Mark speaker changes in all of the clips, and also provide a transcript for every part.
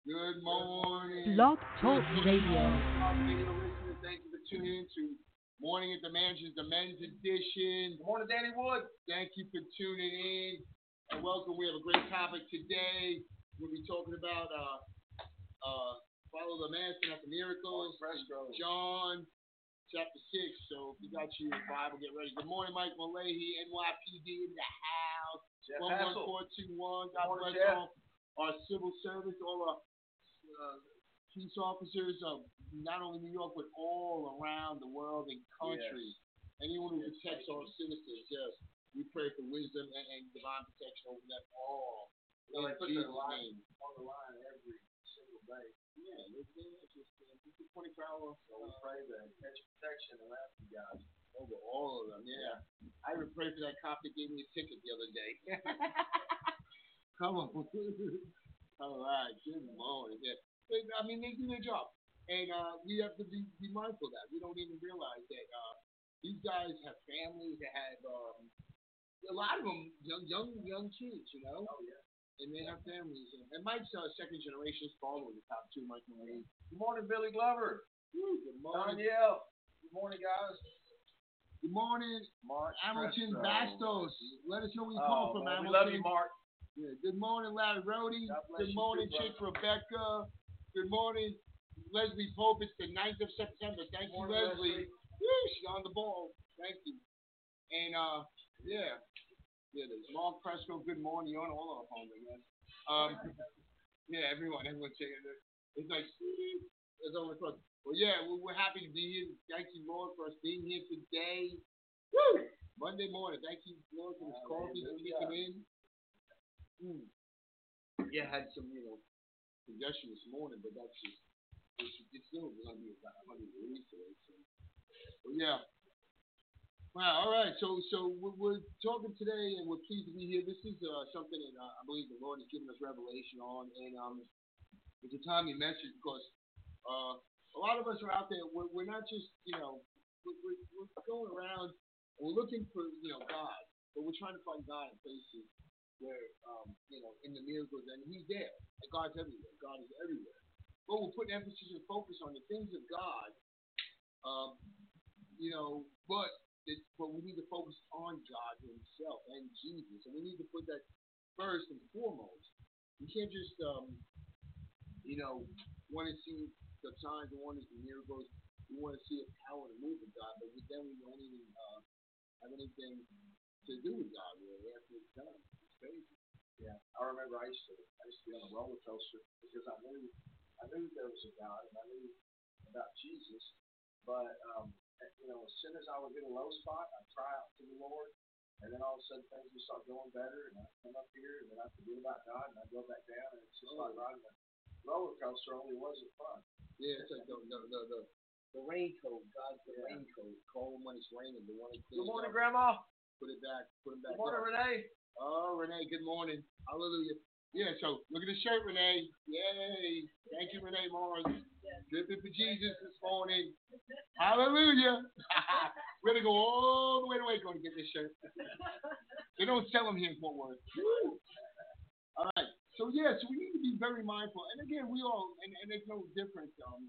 Speaker 1: Good morning.
Speaker 2: Blog
Speaker 1: Good
Speaker 2: Talk
Speaker 1: morning,
Speaker 2: Radio.
Speaker 1: radio listeners. Thank you for tuning in to Morning at the Mansions, the men's edition. Good morning, Danny Wood. Thank you for tuning in and welcome. We have a great topic today. We'll be talking about follow the man after miracles. John chapter 6. So if you got your Bible, get ready. Good morning, Mike Malahy, NYPD in the house.
Speaker 3: Jeff
Speaker 1: 11421. God bless
Speaker 3: Jeff.
Speaker 1: all our civil service, all our police officers of not only New York but all around the world and country.
Speaker 3: Yes.
Speaker 1: Anyone who protects our citizens, yes, we pray for wisdom and divine protection over them all.
Speaker 3: So
Speaker 1: In
Speaker 3: they put
Speaker 1: Jesus'
Speaker 3: their life
Speaker 1: name.
Speaker 3: on the line every single day.
Speaker 1: Yeah, it's a 24-hour.
Speaker 3: So we pray that hedge of protection around you guys.
Speaker 1: Over all of them, yeah. I even prayed for that cop that gave me a ticket the other day. Come on. All right, good morning. Yeah. I mean, they do their job. And we have to be mindful of that. We don't even realize that these guys have families that have, a lot of them, young kids, you know?
Speaker 3: Oh, yeah.
Speaker 1: And they have families. And Mike's second generation is following the top two, Mike Malay.
Speaker 3: Good morning, Billy Glover.
Speaker 1: Good morning.
Speaker 3: Danielle. Good morning, guys.
Speaker 1: Good morning,
Speaker 3: Mark
Speaker 1: Hamilton
Speaker 3: Presto.
Speaker 1: Bastos. Let us know where you call from,
Speaker 3: man,
Speaker 1: Hamilton.
Speaker 3: we love you, Mark.
Speaker 1: Yeah. Good morning, Larry Rhodey.
Speaker 3: God bless
Speaker 1: Good
Speaker 3: you
Speaker 1: morning,
Speaker 3: too,
Speaker 1: Chick
Speaker 3: brother.
Speaker 1: Rebecca. Good morning, Leslie Pope. It's the 9th of September. Thank you,
Speaker 3: Morning,
Speaker 1: Leslie. Woo, she's on the ball. Thank you. And yeah, there's Mark Presco. Good morning. You're on all our phones, I guess. Yeah, everyone's saying it. It's like it's over the phone. Well, yeah, we're happy to be here. Thank you, Lord, for us being here today. Woo! Monday morning. Thank you, Lord, for this coffee kicking in. Yeah, I had some, congestion this morning, but that's just, it's still going to be about 100 degrees today. So, well, yeah. Wow, all right. So we're talking today, and we're pleased to be here. This is something that I believe the Lord has given us revelation on, and it's a timely message because a lot of us are out there. We're not just, we're going around and we're looking for, God, but we're trying to find God in places where, in the miracles, and He's there. And God's everywhere. God is everywhere. But we're putting emphasis and focus on the things of God, but we need to focus on God Himself and Jesus, and we need to put that first and foremost. We can't just, want to see the signs and wonders and miracles. We want to see a power and move of God, but then we don't even have anything to do with God really after it's done. It's crazy.
Speaker 3: Yeah, I remember I used to be on a roller coaster because I knew there was a God and I knew about Jesus, but as soon as I would hit a low spot, I'd cry out to the Lord, and then all of a sudden things would start going better, and I'd come up here and then I'd forget about God and I'd go back down, and it's just like riding a roller coaster, only wasn't fun.
Speaker 1: Yeah, it's like the raincoat. God's the raincoat. Call him when it's raining. The one that
Speaker 3: Good morning,
Speaker 1: up.
Speaker 3: Grandma.
Speaker 1: Put it back. Put him back.
Speaker 3: Good morning,
Speaker 1: up.
Speaker 3: Renee.
Speaker 1: Oh, Renee. Good morning. Hallelujah. Yeah. So look at the shirt, Renee. Yay! Thank you, Renee Mars. Dripping for Jesus this morning. Hallelujah. We're gonna go all the way to Waco to get this shirt. They don't sell them here in Fort Worth. All right. So we need to be very mindful. And again, we all, and there's no difference.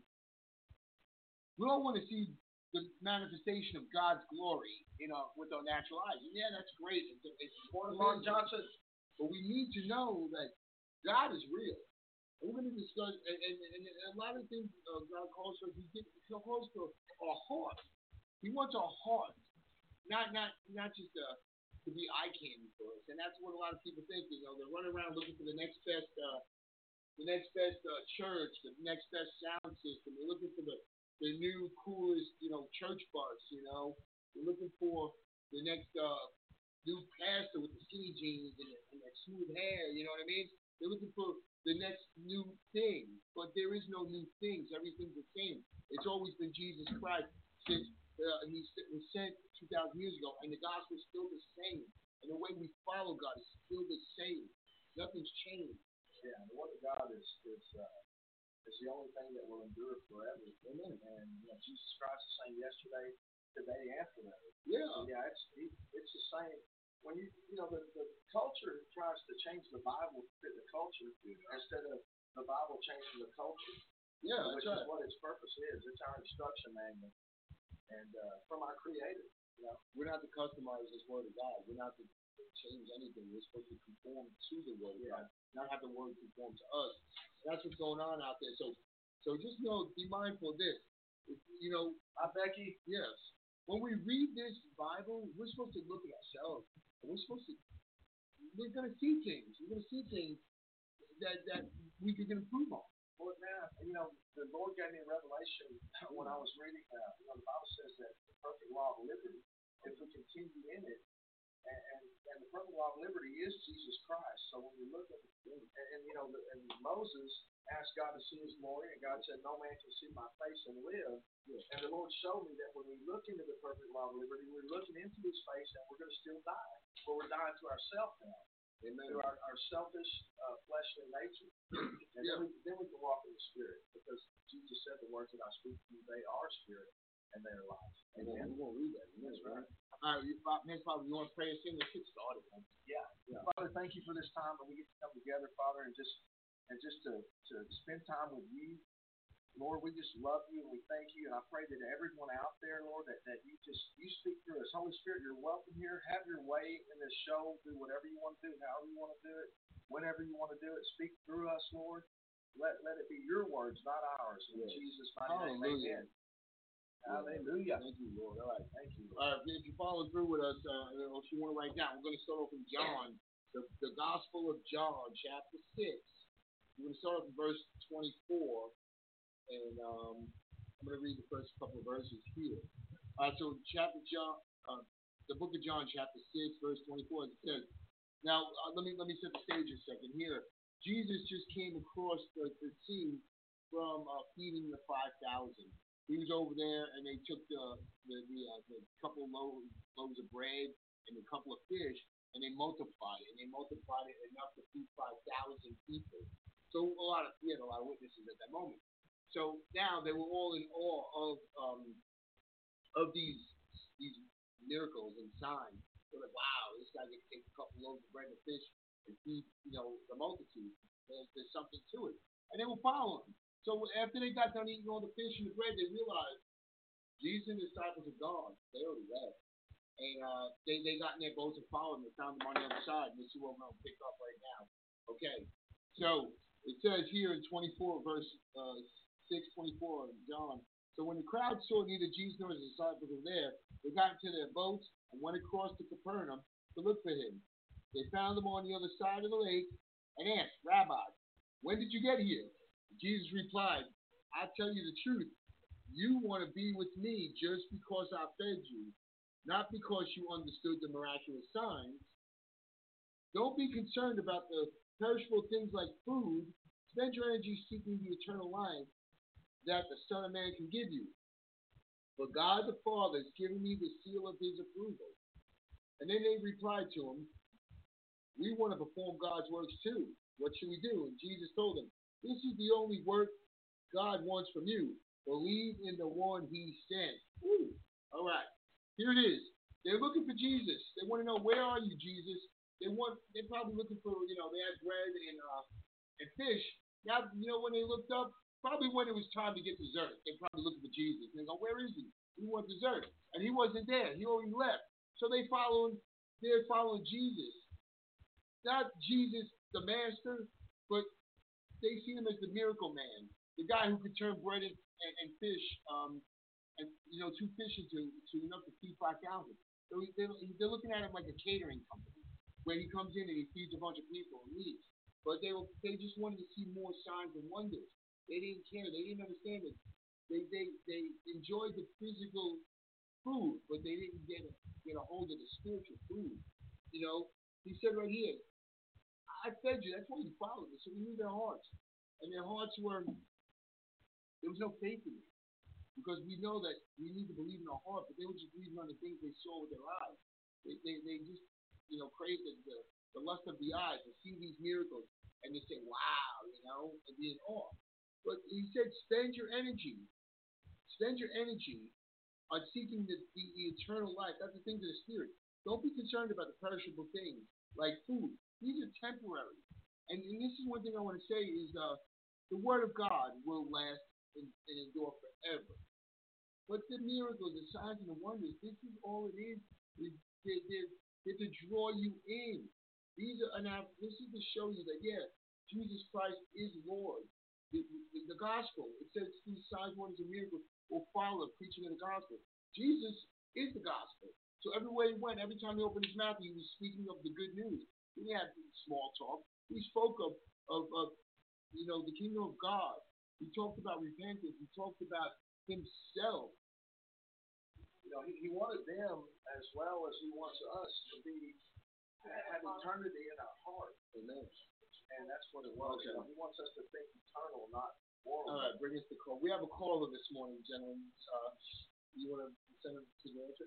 Speaker 1: We all want to see the manifestation of God's glory, with our natural eyes. And yeah, that's great. It's important.
Speaker 3: Mark Johnson.
Speaker 1: But we need to know that God is real. And we're going to discuss, and a lot of things God calls for, He calls for our heart. He wants our heart, not just to be eye candy for us. And that's what a lot of people think. They run around looking for the next best church, the next best sound system. They're looking for the new coolest, church bus. They're looking for the next new pastor with the skinny jeans and that smooth hair. You know what I mean? They're looking for the next new thing, but there is no new things. Everything's the same. It's always been Jesus Christ since He was sent 2,000 years ago, and the gospel is still the same. And the way we follow God is still the same. Nothing's changed.
Speaker 3: Yeah, the Word of God is the only thing that will endure forever.
Speaker 1: Amen.
Speaker 3: And Jesus Christ is the same yesterday, today, and forever.
Speaker 1: Yeah.
Speaker 3: So, it's the same. When the culture tries to change the Bible to fit the culture instead of the Bible changing the culture.
Speaker 1: Yeah,
Speaker 3: which
Speaker 1: that's right.
Speaker 3: is what its purpose is. It's our instruction manual, and from our Creator. You know,
Speaker 1: we're not to customize this Word of God. We're not to change anything. We're supposed to conform to the Word of God, not have the Word conform to us. That's what's going on out there. So just be mindful of this.
Speaker 3: Becky.
Speaker 1: Yes. When we read this Bible, we're supposed to look at ourselves, and we're going to see things. We're going to see things that we can improve on.
Speaker 3: Well, now, the Lord gave me a revelation when I was reading that. The Bible says that the perfect law of liberty, if we continue in it, and the perfect law of liberty is Jesus Christ. So when we look at and Moses asked God to see His glory, and God said, "No man can see my face and live." Yeah. And the Lord showed me that when we look into the perfect law of liberty, we're looking into His face, and we're going to still die. But we're dying to ourselves now. Amen. Through our selfish, fleshly nature. And then we can walk in the Spirit, because Jesus said, "The words that I speak to you, they are spirit and they are life."
Speaker 1: Amen. We're going to read that. That's right. All right, Father, you want to pray us in? Let's get started.
Speaker 3: Yeah. Father, thank you for this time that we get to come together, Father, and just to spend time with you. Lord, we just love you and we thank you. And I pray that everyone out there, Lord, that you speak through us. Holy Spirit, you're welcome here. Have your way in this show. Do whatever you want to do, however you want to do it, whenever you want to do it. Speak through us, Lord. Let it be your words, not ours. In Jesus' mighty name, amen. Hallelujah.
Speaker 1: Thank you, Lord. All right. Thank you. All right. If you follow through with us, if you want to write down, we're going to start off in John, the Gospel of John, chapter 6. We're going to start off in verse 24. And I'm going to read the first couple of verses here. So the book of John, chapter 6, verse 24, it says, now let me set the stage a second here. Jesus just came across the sea from feeding the 5,000. He was over there, and they took the couple of loaves of bread and a couple of fish, and they multiplied it. And they multiplied it enough to feed 5,000 people. So we had a lot of witnesses at that moment. So now they were all in awe of these miracles and signs. They're like, wow, this guy can take a couple loaves of bread and fish and feed, the multitude. There's something to it. And they were following. So after they got done eating all the fish and the bread, they realized Jesus and the disciples are gone. They already left. And they got in their boats and followed them and found them on the other side. And this is what we're going to pick up right now. Okay. So it says here in 24, verse 6:24 in John. So when the crowd saw neither Jesus nor his disciples were there, they got into their boats and went across to Capernaum to look for him. They found him on the other side of the lake and asked, "Rabbi, when did you get here?" Jesus replied, "I tell you the truth. You want to be with me just because I fed you, not because you understood the miraculous signs. Don't be concerned about the perishable things like food. Spend your energy seeking the eternal life that the Son of Man can give you. For God the Father has given me the seal of his approval." And then they replied to him, "We want to perform God's works too. What should we do?" And Jesus told them, "This is the only work God wants from you. Believe in the one he sent." Woo. All right. Here it is. They're looking for Jesus. They want to know, where are you, Jesus? They're probably looking for, they had bread and fish. Now, when they looked up, probably when it was time to get dessert, they probably looking for Jesus. And they go, "Where is he? We want dessert." And he wasn't there. He already left. So they're following Jesus. Not Jesus, the master, but they see him as the miracle man, the guy who could turn bread and fish, and 2 fish into enough to feed 5,000. So they're looking at him like a catering company, where he comes in and he feeds a bunch of people and leaves. But they just wanted to see more signs and wonders. They didn't care. They didn't understand it. They enjoyed the physical food, but they didn't get a hold of the spiritual food. He said right here, "I fed you." That's why you followed me. So we knew their hearts. And their hearts there was no faith in it. Because we know that we need to believe in our heart, but they were just believing on the things they saw with their eyes. They just, craved the lust of the eyes to see these miracles. And they say, wow, and be in awe. But he said, spend your energy on seeking the eternal life. That's the things of the Spirit. Don't be concerned about the perishable things like food. These are temporary. And this is one thing I want to say is The word of God will last and endure forever. But the miracles, the signs, and the wonders, this is all it is. They're to draw you in. This is to show you that, yeah, Jesus Christ is Lord. The gospel, it says these signs, wonders, and miracles will follow preaching of the gospel. Jesus is the gospel. So everywhere he went, every time he opened his mouth, he was speaking of the good news. He had small talk. He spoke of the kingdom of God. He talked about repentance. He talked about himself.
Speaker 3: He wanted them as well as he wants us to have eternity in our heart.
Speaker 1: Amen.
Speaker 3: And that's what it was.
Speaker 1: Okay.
Speaker 3: He wants us to think eternal, not worldly.
Speaker 1: All right, bring us the call. We have a caller this morning, gentlemen. You want to send him to the answer?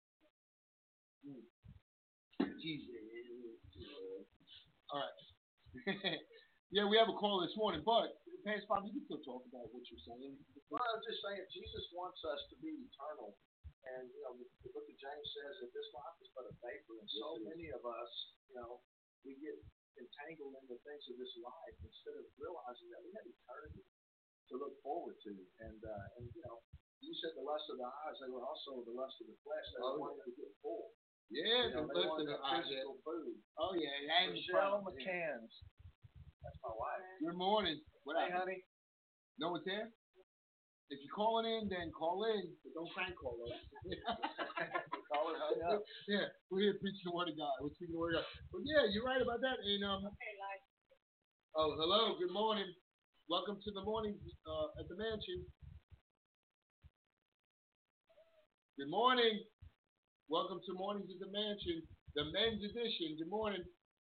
Speaker 1: All right. Yeah, we have a call this morning, but Pastor Bob, you can still talk about what you're saying.
Speaker 3: Well, I'm just saying, Jesus wants us to be eternal. And, the book of James says that this life is but a vapor. And so many of us, we get entangled in the things of this life instead of realizing that we have eternity to look forward to. And you said the lust of the eyes, they were also the lust of the flesh. They wanted to get full.
Speaker 1: Yeah,
Speaker 3: the lust of the physical food.
Speaker 1: Oh, yeah.
Speaker 3: Michelle McCanns. That's my wife.
Speaker 1: Good morning.
Speaker 3: Hey, honey.
Speaker 1: No one's there? If you're calling in, then call in. But don't crank call us.
Speaker 3: Call it hung up.
Speaker 1: Yeah, we're here preaching the word of God. We're speaking the word of God. But yeah, you're right about that. And oh, hello. Good morning. Welcome to the morning at the mansion. Good morning. Welcome to Mornings at the Mansion, the men's edition. Good morning.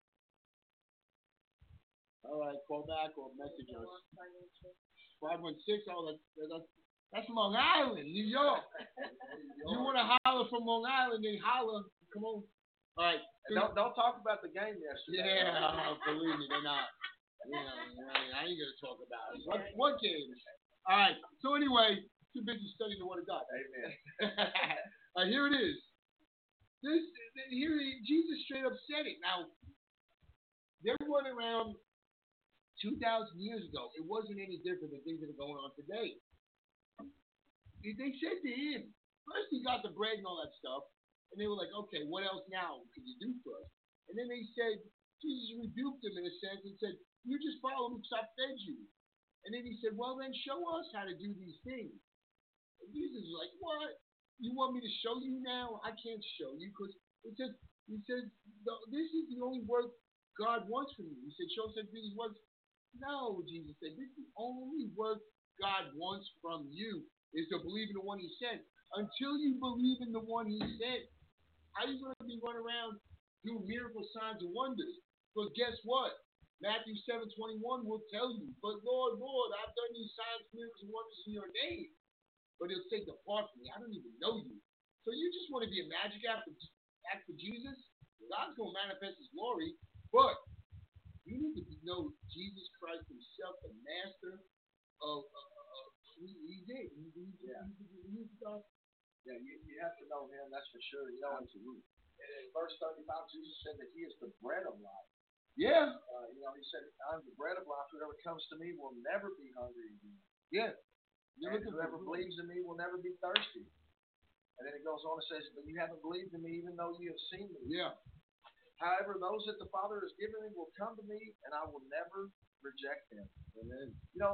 Speaker 1: All right, call back or message us. 516. Oh, that's Long Island, New York. You want to holler from Long Island, then holler. Come on. All right.
Speaker 3: Don't talk about the game yesterday.
Speaker 1: Yeah, believe me, they're not. I ain't gonna talk about it. What game? All right. So anyway, too busy studying the Word of God.
Speaker 3: Amen.
Speaker 1: All right, here it is. Jesus straight up said it. Now, they went around 2,000 years ago. It wasn't any different than things that are going on today. They said to him, first he got the bread and all that stuff, and they were like, okay, what else now can you do for us? And then they said, Jesus rebuked them in a sense and said, you just follow me because I fed you. And then he said, well, then show us how to do these things. And Jesus was like, what? You want me to show you now? I can't show you because he said, this is the only work God wants from you. He said, show us how to do these works. No, Jesus said, this is the only work God wants from you is to believe in the one he sent. Until you believe in the one he sent, how are you going to be running around doing miracle signs and wonders? Because guess what? Matthew 7:21 will tell you, but Lord, I've done these signs, miracles, and wonders in your name. But he'll say, depart from me. I don't even know you. So you just want to be a magic act for Jesus? God's going to manifest his glory, but you need to know Jesus Christ himself, the master of who he is. He's God.
Speaker 3: Yeah, you have to know him, that's for sure. Absolutely. In verse 35, Jesus said that he is the bread of life.
Speaker 1: Yeah.
Speaker 3: He said, I'm the bread of life. Whoever comes to me will never be hungry again.
Speaker 1: Yeah.
Speaker 3: And whoever believes in me will never be thirsty. And then it goes on and says, but you haven't believed in me even though you have seen me.
Speaker 1: Yeah.
Speaker 3: However, those that the Father has given me will come to me, and I will never reject them.
Speaker 1: Amen.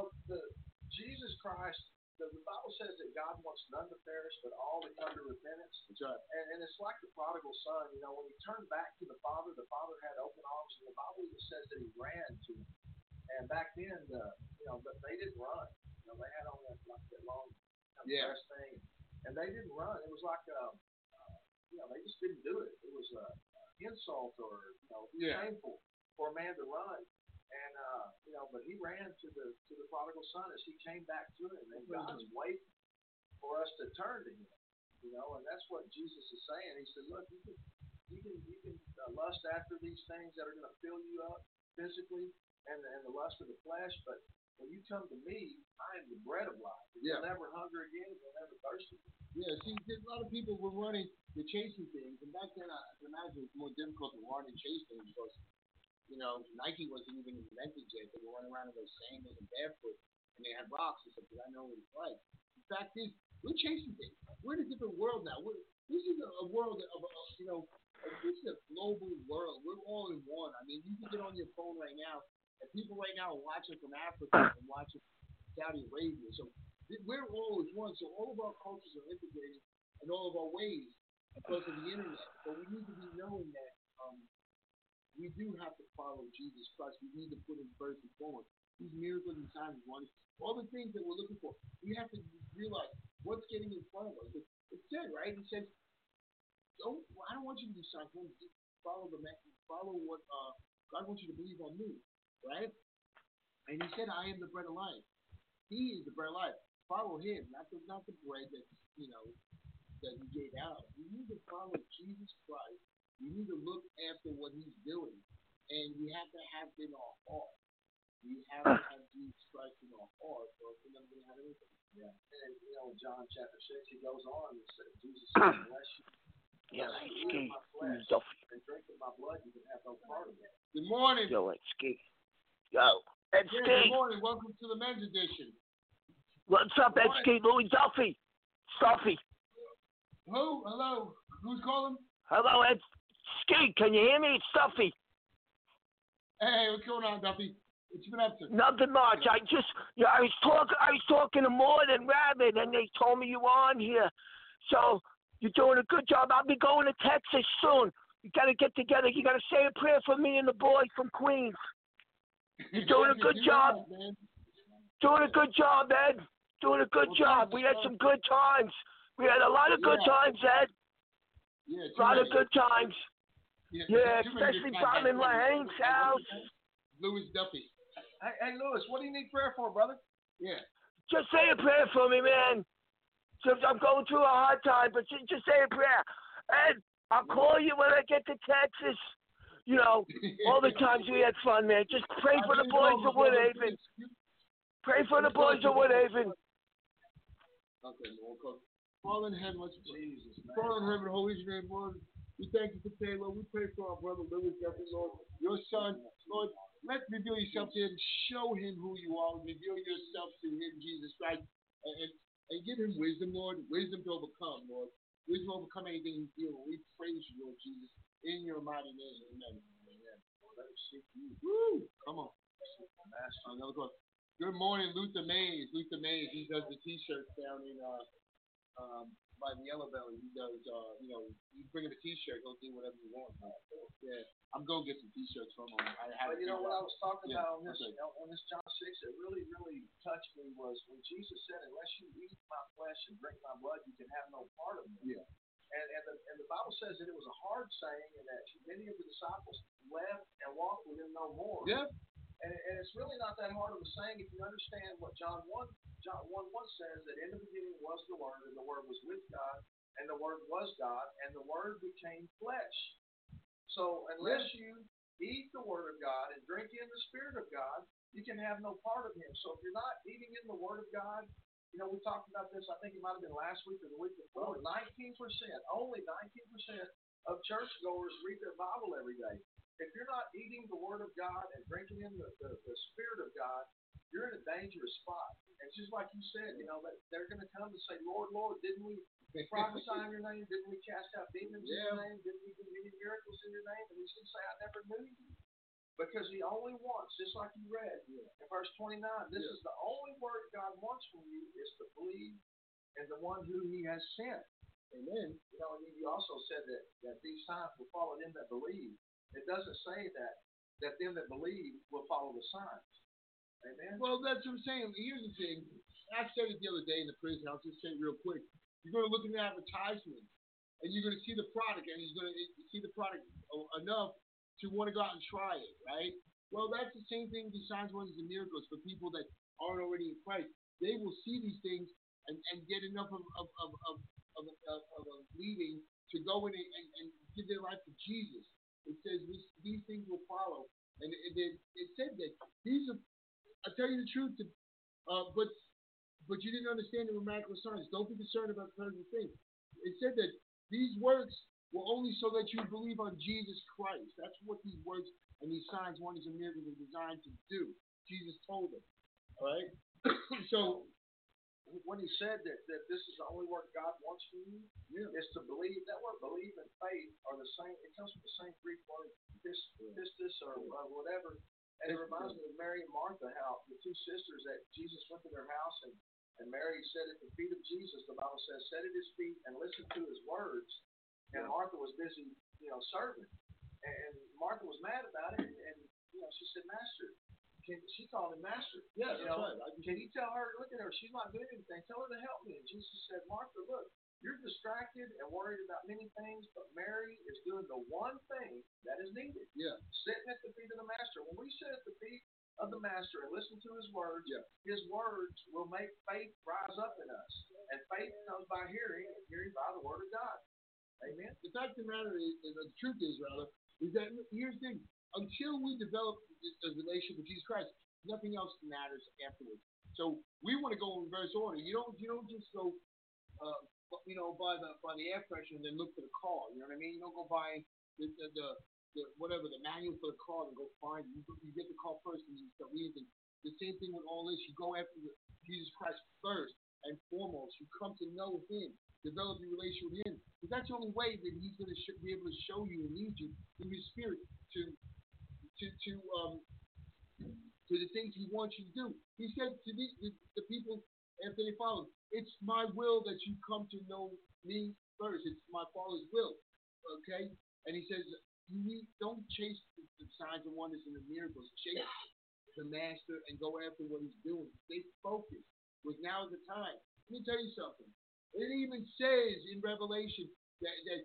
Speaker 3: Jesus Christ, the Bible says that God wants none to perish, but all to come to repentance.
Speaker 1: That's right.
Speaker 3: And it's like the prodigal son. When he turned back to the Father had open arms, and the Bible even says that he ran to him. And back then, but they didn't run. They had on that long dress thing, and they didn't run. It was like they just didn't do it. It was an insult or shameful for a man to run. And but he ran to the prodigal son as he came back to him, and God's waiting for us to turn to him. And that's what Jesus is saying. He said, look, you can lust after these things that are going to fill you up physically, and the lust of the flesh, but when you come to me, I am the bread of life. You'll never hunger again. You'll never thirst again.
Speaker 1: Yeah, see, a lot of people were running, they're chasing things, and back then I can imagine it's more difficult to run and chase things because, Nike wasn't even invented yet. They were running around in those sandals and barefoot, and they had rocks and stuff. Because I know what it's like. The fact is, we're chasing things. We're in a different world now. This is a world this is a global world. We're all in one. I mean, you can get on your phone right now, and people right now are watching from Africa and watching Saudi Arabia. So we're all as one. So all of our cultures are integrated in all of our ways because of the internet. So we need to be knowing that we do have to follow Jesus Christ. We need to put him first and foremost. These miracles and signs and wonders, all the things that we're looking for, we have to realize what's getting in front of us. It said, right? It says, I don't want you to do signs. Follow what God wants you to believe on me, right? And he said, I am the bread of life. He is the bread of life. Follow him, not the bread that he gave out. You need to follow Jesus Christ. You need to look after what he's doing, and we have to have it in our heart. We have to have Jesus Christ in our heart, or we're not going to have anything. Yeah. And John chapter 6, he goes on and says, Jesus said, unless you eat my flesh and drink of my blood, you can have no part of it. Good morning.
Speaker 2: Yo, it's Ski. Yo, Ed Ski.
Speaker 1: Good morning. Welcome to the men's edition.
Speaker 2: What's up, Ed Ski? Louis Duffy. Stuffy.
Speaker 1: Who? Hello. Who's calling?
Speaker 2: Hello, Ed Ski. Can you hear me? It's Stuffy.
Speaker 1: Hey, what's going on, Duffy? What you been up to?
Speaker 2: Nothing much. I was talking to Maud and Rabbit, and they told me you were on here. So you're doing a good job. I'll be going to Texas soon. You got to get together. You got to say a prayer for me and the boys from Queens. You're doing a good job. Doing a good job, Ed. Doing a good job. We had some good times. We had a lot of good times, Ed.
Speaker 1: Yeah,
Speaker 2: a lot of good times. Yeah, especially down in Lahane's house.
Speaker 1: Louis Duffy.
Speaker 3: Hey, Louis, what do you need prayer for, brother?
Speaker 1: Yeah.
Speaker 2: Just say a prayer for me, man. I'm going through a hard time, but just say a prayer. And I'll call you when I get to Texas. All the times we had fun, man. Just pray for the boys of Woodhaven. Pray for the boys of Woodhaven.
Speaker 1: Okay, Lord. Father in heaven, let's Jesus. Father in heaven, holy is your name, Lord. We thank you for today, Lord. We pray for our brother Louis Duffy, Lord. Your son, Lord. Let's reveal yourself to him. Show him who you are. Reveal yourself to him, Jesus Christ. And give him wisdom, Lord. Wisdom to overcome, Lord. Wisdom to overcome anything he feels. We praise you, Lord Jesus. In your mighty name. Amen. Amen. Let us seek you. Woo! Come on. Another call. Good morning, Luther Mays. Luther Mays, he does the t-shirts down in by the Yellow Belly. He does you bring him a t-shirt, he'll do whatever you want. Yeah. I'm going to get some t-shirts from him.
Speaker 3: What I was talking about on this John 6, it really, really touched me was when Jesus said, unless you eat my flesh and drink my blood, you can have no part of me.
Speaker 1: Yeah.
Speaker 3: And the Bible says that it was a hard saying and that many of the disciples left and walked with him no more.
Speaker 1: Yeah.
Speaker 3: And it's really not that hard of a saying if you understand what John 1 says, that in the beginning was the Word, and the Word was with God, and the Word was God, and the Word became flesh. So unless you eat the Word of God and drink in the Spirit of God, you can have no part of him. So if you're not eating in the Word of God, we talked about this, I think it might have been last week or the week before, 19%, only 19% of churchgoers read their Bible every day. If you're not eating the Word of God and drinking in the Spirit of God, you're in a dangerous spot. And just like you said, they're going to come and say, Lord, Lord, didn't we prophesy in your name? Didn't we cast out demons in your name? Didn't we do many miracles in your name? And he's going to say, I never knew you. Because he only wants, just like you read in verse 29, this is the only word God wants from you is to believe in the one who he has sent. Amen. And you also said that these signs will follow them that believe. It doesn't say that them that believe will follow the signs. Amen.
Speaker 1: Well, that's what I'm saying. Here's the thing. I said it the other day in the prison. I'll just say it real quick. You're going to look at the advertisement, and you're going to see the product, and you're going to see the product enough to want to go out and try it, right? Well, that's the same thing with signs, wonders, and miracles for people that aren't already in Christ. They will see these things and get enough of a leading to go in and give their life to Jesus. It says these things will follow. And it said that these are, I tell you the truth, but you didn't understand the miraculous signs. Don't be concerned about the present things. It said that these works were only so that you believe on Jesus Christ. That's what these works and these signs, wonders, and miracles are designed to do. Jesus told them. All right. So
Speaker 3: when he said that this is the only work God wants from you, is to believe. That word believe and faith are the same. It comes from the same Greek word, pistis or whatever. And it reminds me of Mary and Martha, how the two sisters that Jesus went to their house and Mary sat at the feet of Jesus. The Bible says, sat at his feet and listened to his words. And Martha was busy, serving. And Martha was mad about it. And she said, Master. She called him Master.
Speaker 1: Yeah, that's right.
Speaker 3: Can you tell her, look at her, she's not doing anything. Tell her to help me. And Jesus said, Martha, look, you're distracted and worried about many things, but Mary is doing the one thing that is needed.
Speaker 1: Yeah.
Speaker 3: Sitting at the feet of the Master. When we sit at the feet of the Master and listen to his words, his words will make faith rise up in us. And faith comes by hearing, and hearing by the word of God. Amen.
Speaker 1: The fact of the matter is, and the truth is that here's the thing. Until we develop a relationship with Jesus Christ, nothing else matters afterwards. So we want to go in reverse order. You don't just go, by the air freshener and then look for the car. You know what I mean? You don't go buy the manual for the car and go find it. You get the car first and you start reading. The same thing with all this. You go after Jesus Christ first and foremost. You come to know Him, develop your relationship with Him, because that's the only way that He's going to be able to show you and lead you through His Spirit to the things He wants you to do. He said to the people after they followed, it's my will that you come to know me first. It's my Father's will. Okay? And He says, don't chase the signs and wonders and the miracles. Chase the Master and go after what He's doing. Stay focused. Because now is the time. Let me tell you something. It even says in Revelation that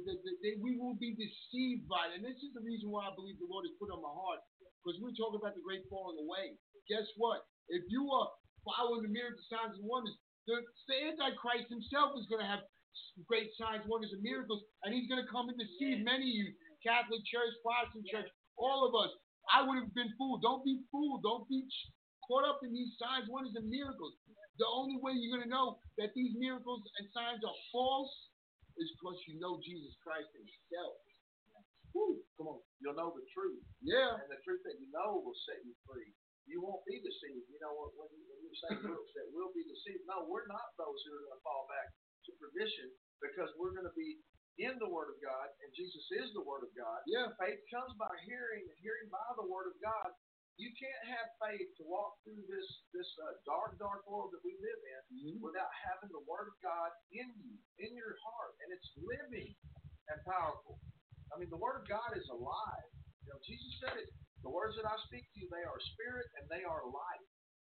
Speaker 1: we will be deceived by it. And this is the reason why I believe the Lord has put on my heart. Because we're talking about the great falling away. Guess what? If you are following the miracles, signs, and wonders, the Antichrist himself is going to have great signs, wonders, and miracles. And he's going to come and deceive many of you. Catholic Church, Protestant Church, all of us. I would have been fooled. Don't be fooled. Don't be caught up in these signs, wonders, and miracles. The only way you're going to know that these miracles and signs are false is because you know Jesus Christ Himself. Woo, come on.
Speaker 3: You'll know the truth.
Speaker 1: Yeah.
Speaker 3: And the truth that you know will set you free. You won't be deceived. When you say that we'll be deceived, no, we're not those who are going to fall back to perdition, because we're going to be in the Word of God, and Jesus is the Word of God.
Speaker 1: Yeah.
Speaker 3: Faith comes by hearing, and hearing by the Word of God. You can't have faith to walk through this dark world that we live in without having the Word of God in you, in your heart, and it's living and powerful. I mean, the Word of God is alive. Jesus said it. The words that I speak to you, they are spirit and they are life.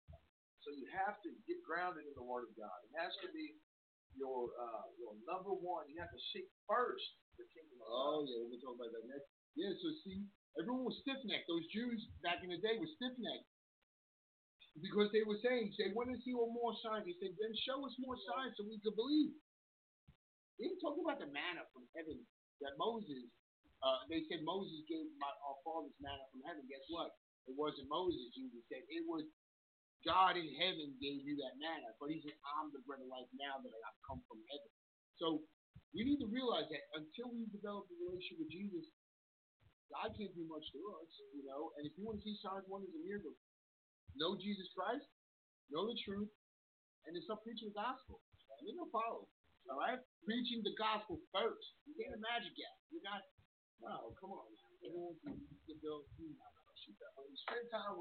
Speaker 3: So you have to get grounded in the Word of God. It has to be your number one. You have to seek first the kingdom of God.
Speaker 1: Oh, yeah, we'll talk about that next. Yeah, so see, everyone was stiff-necked. Those Jews back in the day were stiff-necked. Because they were saying, they wanted to see more signs. They said, then show us more signs so we could believe. They didn't talk about the manna from heaven that Moses, they said Moses gave our fathers manna from heaven. Guess what? It wasn't Moses, Jesus said. It was God in heaven gave you that manna. But He said, I'm the bread of life now that I've come from heaven. So we need to realize that until we develop a relationship with Jesus, God can't do much to us, And if you want to see signs, wonders, and miracles, know Jesus Christ, know the truth, and then start preaching the gospel. And then they'll follow. All right? Preaching the gospel first. You ain't a magic guy. You're not. No, come on. Everyone can build.
Speaker 3: When you spend time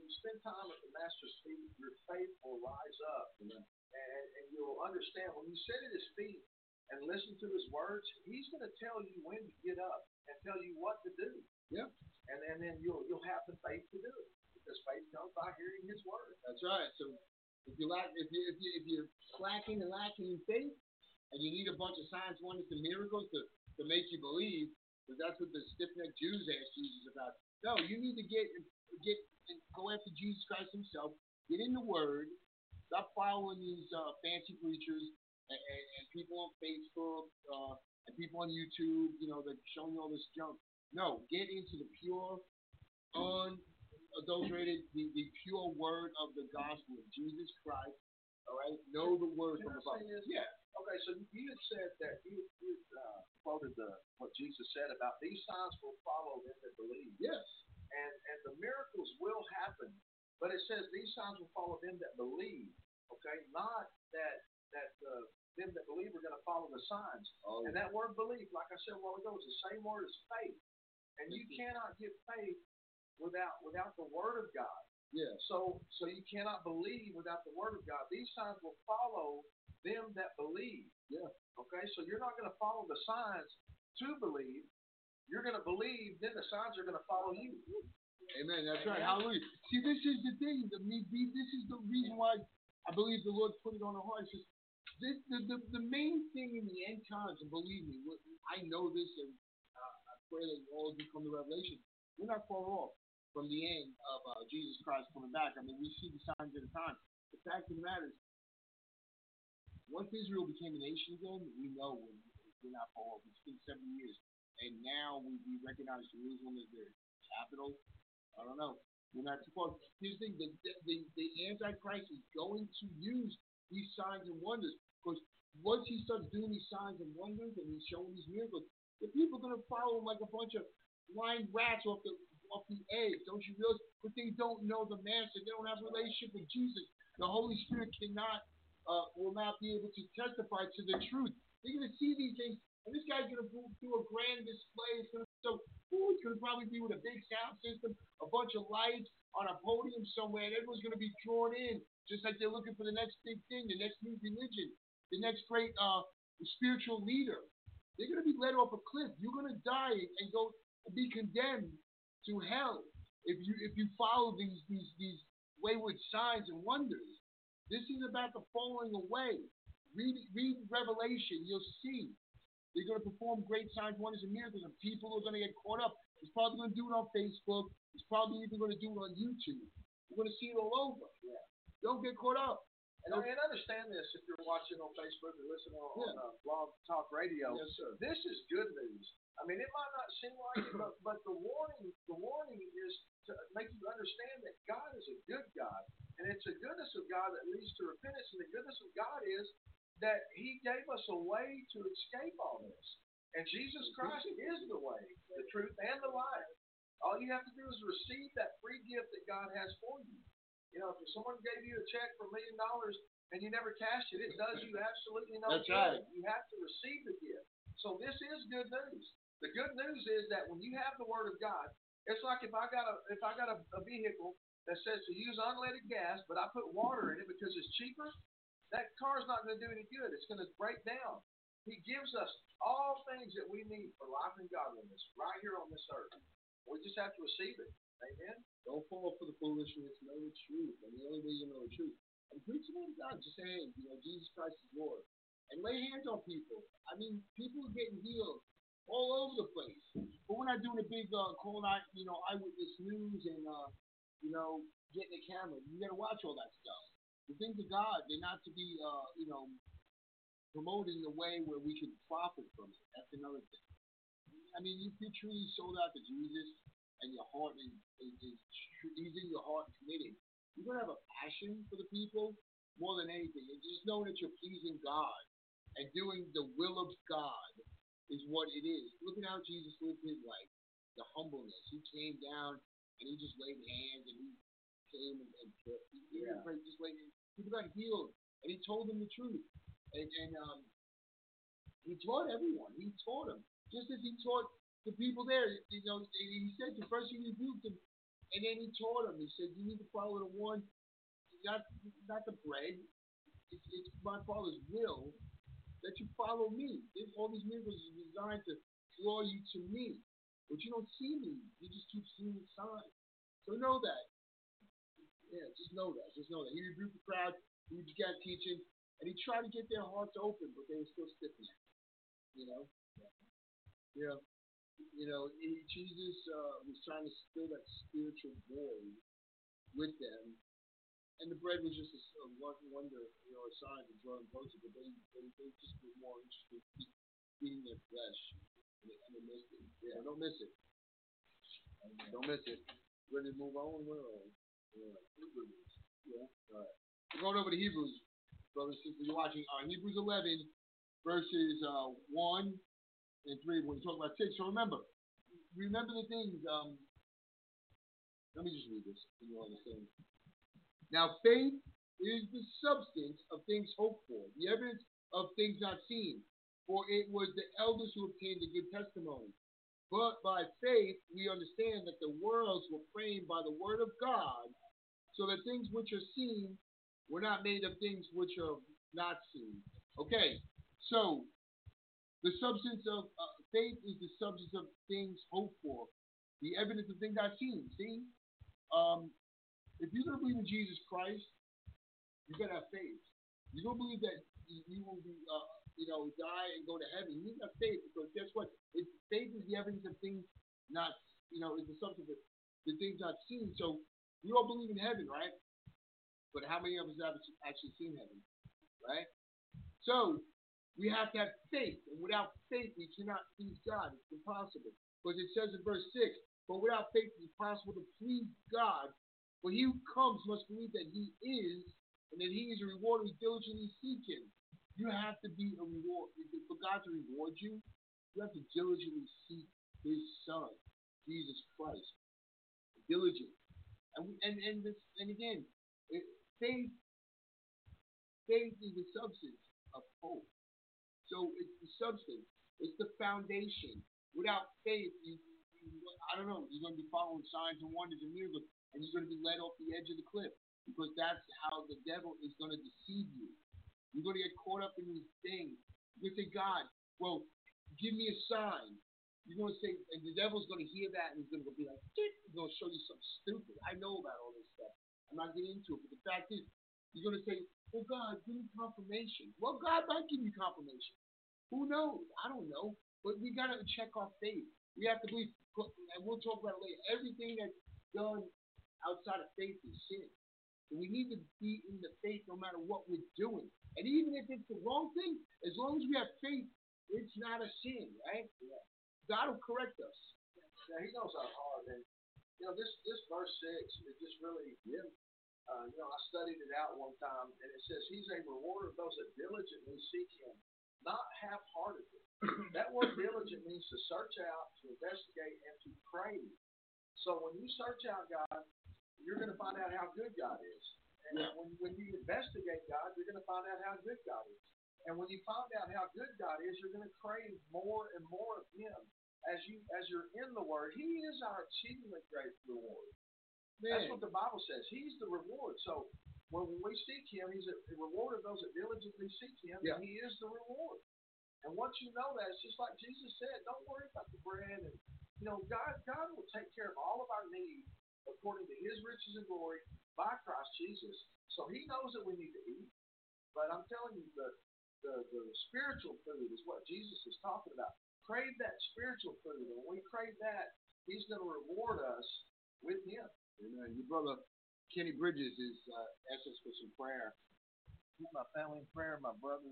Speaker 3: at the Master's feet, your faith will rise up, and you'll understand. When you sit at His feet and listen to His words, He's going to tell you when to get up and tell you what to do.
Speaker 1: Yeah.
Speaker 3: And then you'll have the faith to do it, because faith comes by hearing His word.
Speaker 1: That's right. So if you're slacking and lacking in faith, and you need a bunch of signs, wonders, and miracles to make you believe, because that's what the stiff-necked Jews asked Jesus about. No, you need to get and go after Jesus Christ Himself. Get in the Word. Stop following these fancy preachers and people on Facebook and people on YouTube. They're showing you all this junk. No, get into the pure, unadulterated, the pure Word of the gospel of Jesus Christ, All right, know the word
Speaker 3: Can
Speaker 1: from
Speaker 3: I
Speaker 1: above.
Speaker 3: say this?
Speaker 1: Yeah.
Speaker 3: Okay, so you had said that you quoted what Jesus said about these signs will follow them that believe.
Speaker 1: Yes.
Speaker 3: And the miracles will happen, but it says these signs will follow them that believe. Okay, not that them that believe are going to follow the signs.
Speaker 1: Oh,
Speaker 3: and that word belief, like I said a while ago, is the same word as faith. And you cannot get faith without the word of God.
Speaker 1: Yeah.
Speaker 3: So you cannot believe without the word of God. These signs will follow them that believe.
Speaker 1: Yeah.
Speaker 3: Okay, so you're not going to follow the signs to believe. You're going to believe, then the signs are going to follow you.
Speaker 1: Amen. That's right. Hallelujah. See, this is the thing. This is the reason why I believe the Lord put it on our hearts. The main thing in the end times, and believe me, I know this, and I pray that all of you come to revelation. We're not far off from the end of Jesus Christ coming back. I mean, we see the signs of the time. The fact of the matter is, once Israel became a nation again, we know we're not far off. It's been 70 years. And now we recognize Jerusalem as their capital. I don't know. We're not too far. Here's the thing. The Antichrist is going to use these signs and wonders. Because once he starts doing these signs and wonders and he's showing these miracles, the people are going to follow him like a bunch of blind rats off the edge. Don't you realize? But they don't know the master. They don't have a relationship with Jesus. The Holy Spirit will not be able to testify to the truth. They're going to see these things, and this guy's going to do a grand display. It's going to probably be with a big sound system, a bunch of lights on a podium somewhere, and everyone's going to be drawn in, just like they're looking for the next big thing, the next new religion, the next great spiritual leader. They're going to be led off a cliff. You're going to die and go and be condemned to hell if you follow these wayward signs and wonders. This is about the falling away. Read Revelation. You'll see. They're going to perform great signs, wonders, and miracles, and people are going to get caught up. He's probably going to do it on Facebook. He's probably even going to do it on YouTube. We're going to see it all over.
Speaker 3: Yeah.
Speaker 1: Don't get caught up.
Speaker 3: And understand this if you're watching on Facebook or listening on Blog Talk Radio.
Speaker 1: Yes, sir.
Speaker 3: This is good news. I mean, it might not seem like it, but the warning is to make you understand that God is a good God. And it's the goodness of God that leads to repentance. And the goodness of God is that he gave us a way to escape all this. And Jesus Christ is the way, the truth, and the life. All you have to do is receive that free gift that God has for you. You know, if someone gave you a check for $1 million and you never cashed it, it does you absolutely no good.
Speaker 1: Right.
Speaker 3: You have to receive the gift. So this is good news. The good news is that when you have the Word of God, it's like if I got a vehicle that says to use unleaded gas, but I put water in it because it's cheaper, that car's not going to do any good. It's going to break down. He gives us all things that we need for life and godliness right here on this earth. We just have to receive it. Amen.
Speaker 1: Don't fall for the foolishness. Know the truth. And the only way you know the truth. And preach the word of God. Just say, hey, Jesus Christ is Lord. And lay hands on people. I mean, people are getting healed all over the place. But we're not doing a big call out, eyewitness news and, getting a camera. You got to watch all that stuff. The things of God, they're not to be, promoted in a way where we can profit from it. That's another thing. I mean, if you're truly sold out to Jesus and your heart is he's in your heart and committed, you're going to have a passion for the people more than anything. And just knowing that you're pleasing God and doing the will of God is what it is. Look at how Jesus lived his life. The humbleness. He came down and he just laid hands and he came and just laid hands. People got healed and he told them the truth. And he taught everyone. He taught them. Just as he taught the people there. He said to first he rebuked them and then he taught them. He said, you need to follow the one, not the bread. It's my Father's will that you follow me. All these miracles are designed to draw you to me. But you don't see me. You just keep seeing the signs. So know that. Yeah, just know that. Just know that. He rebuked the crowd. He began teaching. And he tried to get their hearts open, but they were still stiff-necked. Yeah. Jesus was trying to fill that spiritual void with them. And the bread was just a wonder, a sign to draw them closer. But they just were more interested in feeding their flesh. And they missed it. Yeah, don't miss it. Don't miss it. Ready to move on? Where are we? Hebrews. Yeah. All right. We're going over to Hebrews. brothers and sisters, you're watching Hebrews 11 verses 1 and 3 when we talk about 6. So remember the things. Let me just read this so you understand. Now, faith is the substance of things hoped for, the evidence of things not seen. For it was the elders who obtained a good testimony. But by faith we understand that the worlds were framed by the word of God, so that things which are seen were not made of things which are not seen. Okay, so the substance of faith is the substance of things hoped for, the evidence of things not seen. See, if you're going to believe in Jesus Christ, you got to have faith. You're going to believe that you will be, die and go to heaven. You need to have faith, because guess what? Faith is the evidence of things not, is the substance of the things not seen. So we all believe in heaven, right? But how many of us have actually seen heaven, right? So we have to have faith, and without faith we cannot please God. It's impossible, because it says in verse 6, but without faith it's impossible to please God. For he who comes must believe that he is, and that he is a rewarder who diligently seek him. You have to be a reward. For God to reward you, you have to diligently seek his Son, Jesus Christ. Diligent. And again, faith is the substance of hope. So it's the substance. It's the foundation. Without faith, you're going to be following signs and wonders and miracles, and you're going to be led off the edge of the cliff, because that's how the devil is going to deceive you. You're going to get caught up in these things. You're going to say, God, well, give me a sign. You're going to say, and the devil's going to hear that, and he's going to be like, he's going to show you something stupid. I know about all this stuff. I'm not getting into it, but the fact is, you're going to say, well, God, give me confirmation. Well, God might give you confirmation. Who knows? I don't know. But we got to check our faith. We have to believe, and we'll talk about it later, everything that's done outside of faith is sin. So we need to be in the faith no matter what we're doing. And even if it's the wrong thing, as long as we have faith, it's not a sin, right? Yeah. God will correct us.
Speaker 3: Yeah, he knows our heart. And, this verse 6 is just really, I studied it out one time, and it says he's a rewarder of those that diligently seek him, not half-heartedly. That word diligent means to search out, to investigate, and to crave. So when you search out God, you're going to find out how good God is. And when you investigate God, you're going to find out how good God is. And when you find out how good God is, you're going to crave more and more of him. As you're in the Word, he is our exceedingly great reward. Man. That's what the Bible says. He's the reward. So when we seek him, he's a reward of those that diligently seek him, and he is the reward. And once you know that, it's just like Jesus said, don't worry about the bread. And God will take care of all of our needs according to his riches and glory by Christ Jesus. So he knows that we need to eat. But I'm telling you, the spiritual food is what Jesus is talking about. Crave that spiritual food. And when we crave that, he's going to reward us with him.
Speaker 1: Amen. Your brother Kenny Bridges is asking us for some prayer.
Speaker 3: Keep my family in prayer. My brother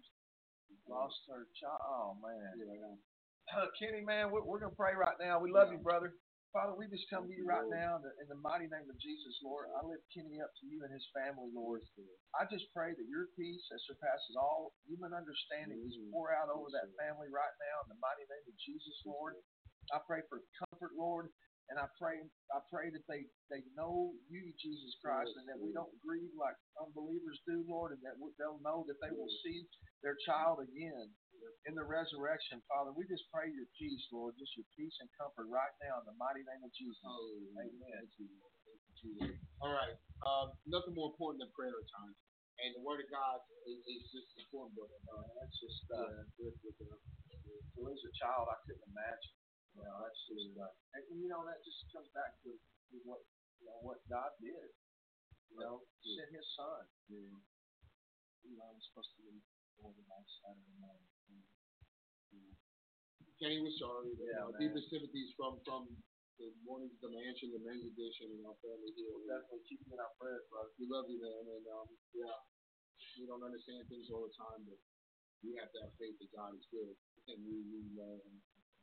Speaker 3: lost her child. Oh, man. Yeah, Kenny, man, we're going to pray right now. We love you, brother. Father, we just come to you right now in the mighty name of Jesus, Lord. I lift Kenny up to you and his family, Lord. I just pray that your peace that surpasses all human understanding is pour out over that family right now in the mighty name of Jesus, Lord. I pray for comfort, Lord, and I pray that they know you, Jesus Christ, and that we don't grieve like unbelievers do, Lord, and that they'll know that they will see their child again in the resurrection, Father. We just pray your peace, Lord, just your peace and comfort right now in the mighty name of Jesus. Amen.
Speaker 1: Thank you, Lord. All right. Nothing more important than prayer at times. And the Word of God is just important, brother.
Speaker 3: That's just good. To lose a child, I couldn't imagine. That's just and that just comes back to what God did. Sent his Son. I'm supposed to be organized Saturday morning.
Speaker 1: Kenny was sorry.
Speaker 3: Yeah,
Speaker 1: deepest sympathies from the morning, the mansion, the men's edition, and our family here.
Speaker 3: We'll definitely keep you in our prayers, brother.
Speaker 1: We love you, man. And we don't understand things all the time, but we have to have faith that God is good, and we love him.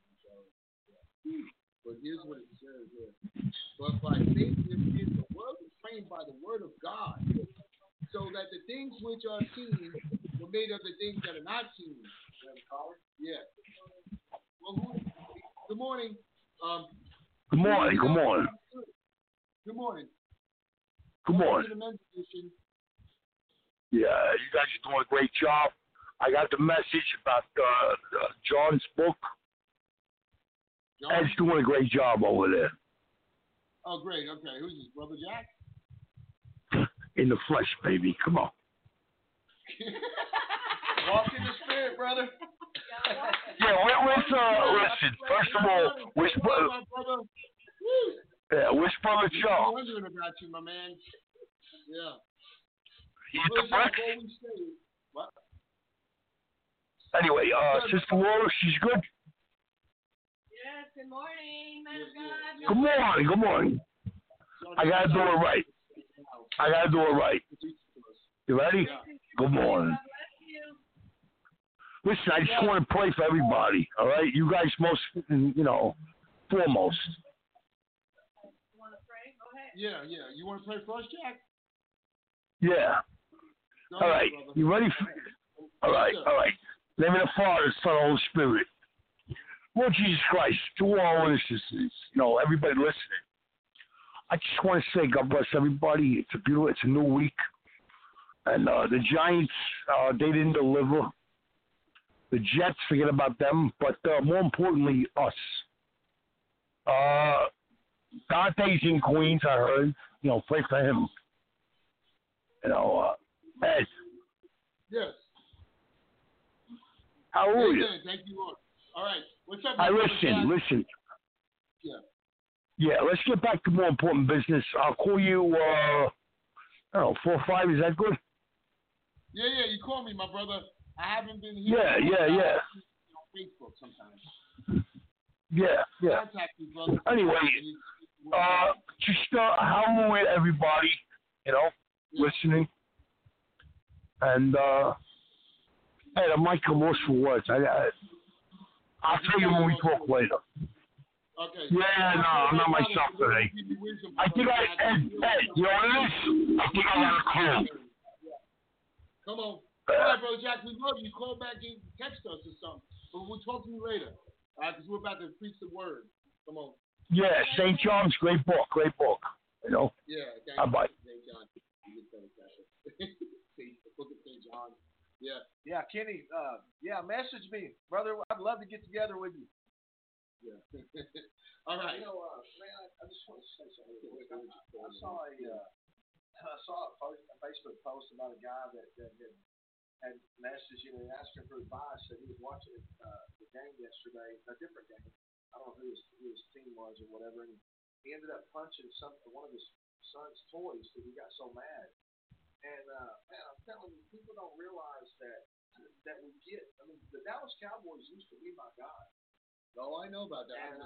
Speaker 1: But here's what it says here. But by faith the world is framed by the word of God. so that the things which are seen were made of the things that are not seen. Yeah. Well, good morning.
Speaker 4: Good morning. Good morning.
Speaker 1: Good morning.
Speaker 4: Good morning.
Speaker 1: To the men's edition.
Speaker 4: Yeah, you guys are doing a great job. I got the message about John's book.
Speaker 1: John?
Speaker 4: Ed's doing a great job over there.
Speaker 1: Oh, great. Okay. Who's this, Brother Jack?
Speaker 4: In the flesh, baby. Come on.
Speaker 3: Walk in the spirit, brother.
Speaker 4: Yeah, listen. First of all, which brother
Speaker 1: I'm
Speaker 4: Charles?
Speaker 1: wondering about you, my man. Yeah.
Speaker 4: He's
Speaker 1: Brother
Speaker 4: the
Speaker 1: Jack,
Speaker 4: flesh.
Speaker 1: always say, what?
Speaker 4: Anyway, Sister Laura, she's good.
Speaker 5: Yes, good morning, man of God.
Speaker 4: Good morning. Good morning. I gotta do it right. You ready? Good morning. Listen, I just want to pray for everybody. All right, you guys most, foremost.
Speaker 5: You want to pray? Go ahead.
Speaker 1: Yeah. You want to play first, Jack?
Speaker 4: Yeah.
Speaker 1: Go
Speaker 4: All
Speaker 1: ahead,
Speaker 4: right.
Speaker 1: brother.
Speaker 4: You ready? All right. Name of the Father, Son, and Holy Spirit. Lord Jesus Christ, to all listeners, everybody listening. I just want to say God bless everybody. It's a new week. And the Giants, they didn't deliver. The Jets, forget about them. But more importantly, us. Dante's in Queens, I heard. Pray for him. Ed.
Speaker 1: Yes.
Speaker 4: Hallelujah.
Speaker 1: Amen. Thank you, Lord. All right. What's up,
Speaker 4: I
Speaker 1: brother
Speaker 4: listen.
Speaker 1: Yeah.
Speaker 4: Yeah, let's get back to more important business. I'll call you, 4 or 5. Is that good?
Speaker 1: Yeah. You call me, my brother. I haven't been here.
Speaker 4: Yeah.
Speaker 1: On Facebook sometimes.
Speaker 4: Yeah.
Speaker 1: Contact me, brother.
Speaker 4: Anyway, just hallelujah, everybody, listening. And, hey, I might come lost for words. I'll tell you when we talk later.
Speaker 1: Okay.
Speaker 4: Yeah, no, I'm not myself today. I think Ed, you know what it is? I think I got a clue.
Speaker 1: Come on. All right, Brother Jack, we love you. Call back and text us or something. But we'll talk to you later. Because we're about to preach the word. Come on.
Speaker 4: Yeah, St. John's, great book.
Speaker 1: Yeah,
Speaker 4: bye.
Speaker 1: St. John. Book of St. John. Yeah.
Speaker 3: Yeah, Kenny. Message me, brother. I'd love to get together with you.
Speaker 1: Yeah. All right.
Speaker 3: Man, I just want to say something real quick. I saw a Facebook post about a guy that had messaged and asking for advice. That he was watching the game yesterday, a different game. I don't know who his team was or whatever, and he ended up punching one of his son's toys because he got so mad. And man, I'm telling you, people don't realize that we get. I mean, the Dallas Cowboys used to be my guy.
Speaker 1: Oh, I know about that.
Speaker 3: And,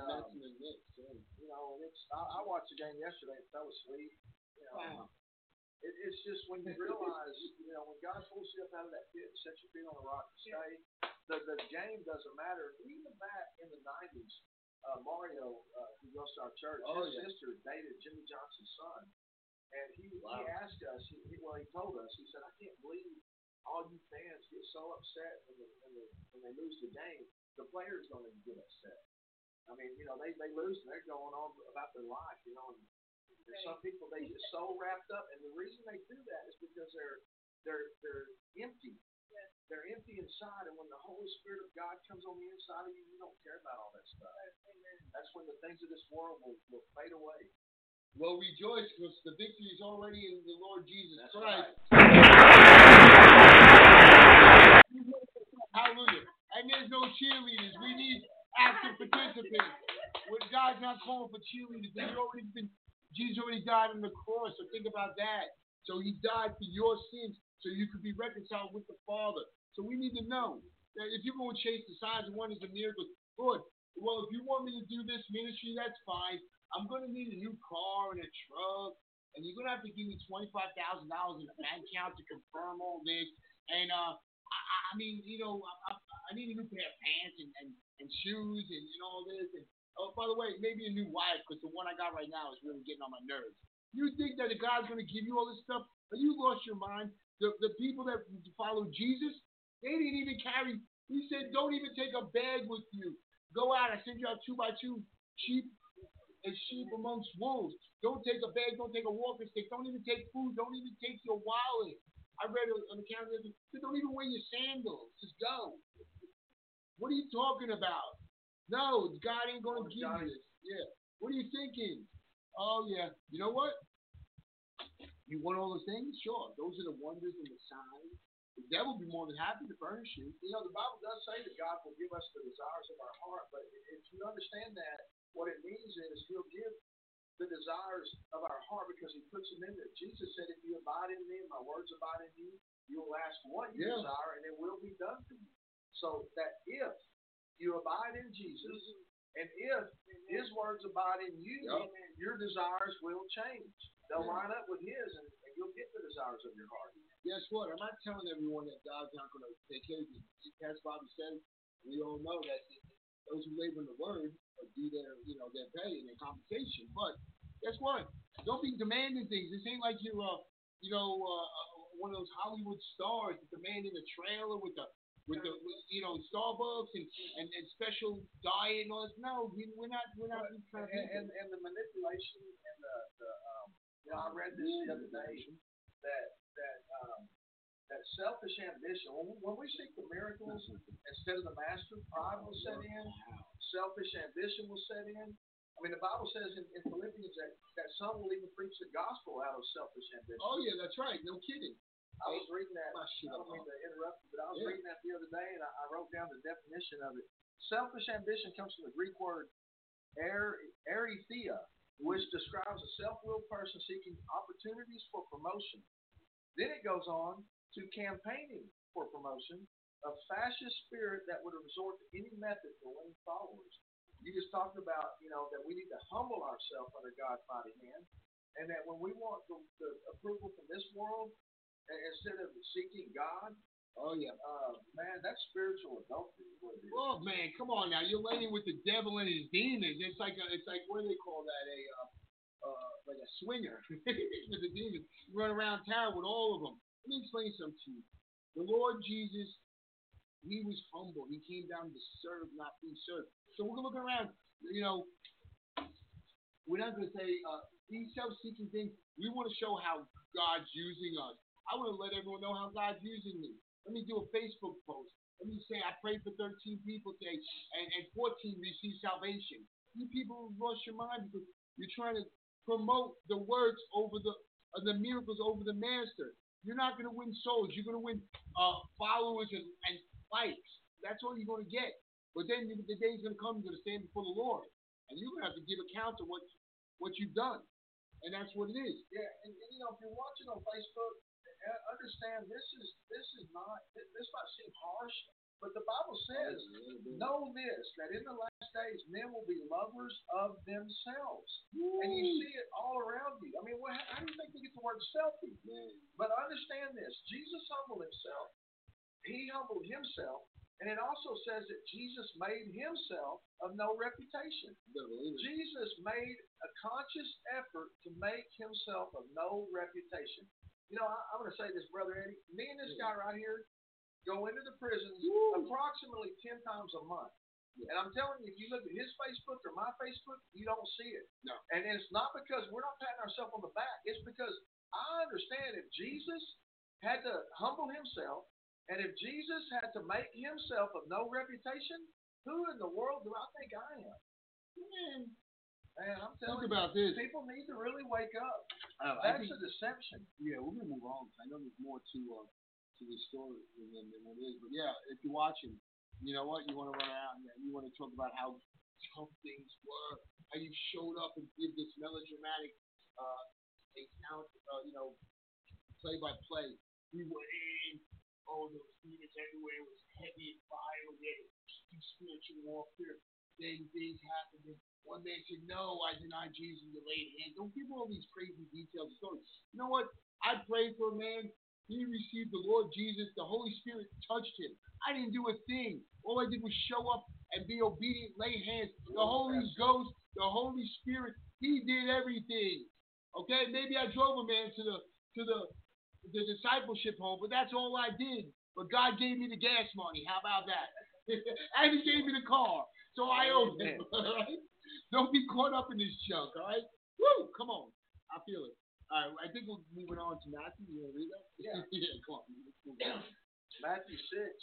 Speaker 3: I watched the game yesterday and fell asleep.
Speaker 1: Wow.
Speaker 3: It's just when you realize, when God pulls you up out of that pit and sets your feet on the rock to stay, the game doesn't matter. Even back in the 90s, Mario, who goes to our church, his sister dated Jimmy Johnson's son. And he asked us, he told us, he said, I can't believe all you fans get so upset when they lose the game. The players don't even get upset. I mean, they lose and they're going on about their life, and some people, they get so wrapped up, and the reason they do that is because they're empty. Yes. They're empty inside, and when the Holy Spirit of God comes on the inside of you, you don't care about all that stuff. Amen. That's when the things of this world will fade away.
Speaker 1: Well, rejoice because the victory is already in the Lord Jesus Christ.
Speaker 3: Right.
Speaker 1: Hallelujah. And there's no cheerleaders. We need active participants. When God's not calling for cheerleaders, Jesus already died on the cross, so think about that. So he died for your sins, so you could be reconciled with the Father. So we need to know that if you're going to chase the signs and wonders and miracles, Lord, well, if you want me to do this ministry, that's fine. I'm going to need a new car and a truck, and you're going to have to give me $25,000 in the bank account to confirm all this. And I mean, I need a new pair of pants and shoes and all this. And oh, by the way, maybe a new wife because the one I got right now is really getting on my nerves. You think that God's going to give you all this stuff Are you lost your mind? The people that follow Jesus, they didn't even carry. He said, don't even take a bag with you. Go out. I send you out 2 by 2 sheep and sheep amongst wolves. Don't take a bag. Don't take a walking stick. Don't even take food. Don't even take your wallet. I read an account that said, don't even wear your sandals. Just go. What are you talking about? No, God ain't going to give you this. Yeah. What are you thinking? Oh, yeah. You know what? You want all those things? Sure. Those are the wonders and the signs. The devil will be more than happy to furnish you.
Speaker 3: You know, the Bible does say that God will give us the desires of our heart, but if you understand that, what it means is He'll give the desires of our heart because He puts them in there. Jesus said, if you abide in me and my words abide in you, you will ask what you desire and it will be done for you. So that if you abide in Jesus and if His words abide in you, your desires will change. They'll line up with His and you'll get the desires of your heart.
Speaker 1: Guess what? I'm not telling everyone that God's not going to take care of you. As Bobby said, we all know that those who labor in the Word do their pay and their compensation. But guess what? Don't be demanding things. This ain't like you're, one of those Hollywood stars demanding a trailer with Starbucks and special diet and all this. No, we're not trying to.
Speaker 3: And the manipulation and I read this the other day that selfish ambition. When we seek the miracles instead of the master, pride will set in. Selfish ambition will set in. I mean, the Bible says in Philippians that some will even preach the gospel out of selfish ambition.
Speaker 1: Oh yeah, that's right. No kidding.
Speaker 3: I was reading that. I don't mean to interrupt you, but I was reading that the other day, and I wrote down the definition of it. Selfish ambition comes from the Greek word erythia, which describes a self-willed person seeking opportunities for promotion. Then it goes on to campaigning for promotion, a fascist spirit that would resort to any method for winning followers. You just talked about, that we need to humble ourselves under God's mighty hand, and that when we want the approval from this world, instead of seeking God, man, that's spiritual adultery.
Speaker 1: Oh man, come on now! You're laying with the devil and his demons. It's like what do they call that? Like a swinger with the demons. You run around town with all of them. Let me explain something to you. The Lord Jesus, He was humble. He came down to serve, not be served. So we're looking around. We're not going to say these self-seeking things. We want to show how God's using us. I want to let everyone know how God's using me. Let me do a Facebook post. Let me say I prayed for 13 people today and 14 received salvation. You people lost your mind because you're trying to promote the works over the miracles over the master. You're not going to win souls. You're going to win followers and likes. That's all you're going to get. But then the day's going to come, you're going to stand before the Lord, and you're going to have to give account of what you've done. And that's what it is.
Speaker 3: Yeah, and if you're watching on Facebook, understand this might seem harsh, but the Bible says, know this, that in the last days men will be lovers of themselves. Woo. And you see it all around you. I mean, how do you think they get the word selfie? But understand this, Jesus humbled himself. He humbled himself. And it also says that Jesus made himself of no reputation. Jesus made a conscious effort to make himself of no reputation. I'm going to say this, Brother Eddie. Me and this guy right here go into the prisons approximately 10 times a month. And I'm telling you, if you look at his Facebook or my Facebook, you don't see it.
Speaker 1: No.
Speaker 3: And it's not because we're not patting ourselves on the back. It's because I understand if Jesus had to humble himself, and if Jesus had to make himself of no reputation, who in the world do I think I am? Man, I'm telling you,
Speaker 1: about this.
Speaker 3: People need to really wake up. That's a deception.
Speaker 1: Yeah, we're gonna move on. I know there's more to this story than what it is. But yeah, if you're watching, you know what? You want to run out and you want to talk about how tough things were, how you showed up and give this melodramatic account, play by play. We went in. Oh, those demons everywhere. It was heavy and fire. We had to do spiritual warfare. Then things happened. And one man said, "No, I denied Jesus and laid hands." Don't give all these crazy details of stories. You know what? I prayed for a man. He received the Lord Jesus. The Holy Spirit touched him. I didn't do a thing. All I did was show up and be obedient, lay hands. The Holy Ghost, the Holy Spirit, He did everything. Okay? Maybe I drove a man to the the discipleship home, but that's all I did. But God gave me the gas money. How about that? And He gave me the car, so I owe Him. All right? Don't be caught up in this junk. All right? Woo! Come on, I feel it. All right, I think we're moving on to Matthew. You want to read that?
Speaker 3: Yeah.
Speaker 1: Yeah. Come on. Let's move on.
Speaker 3: Matthew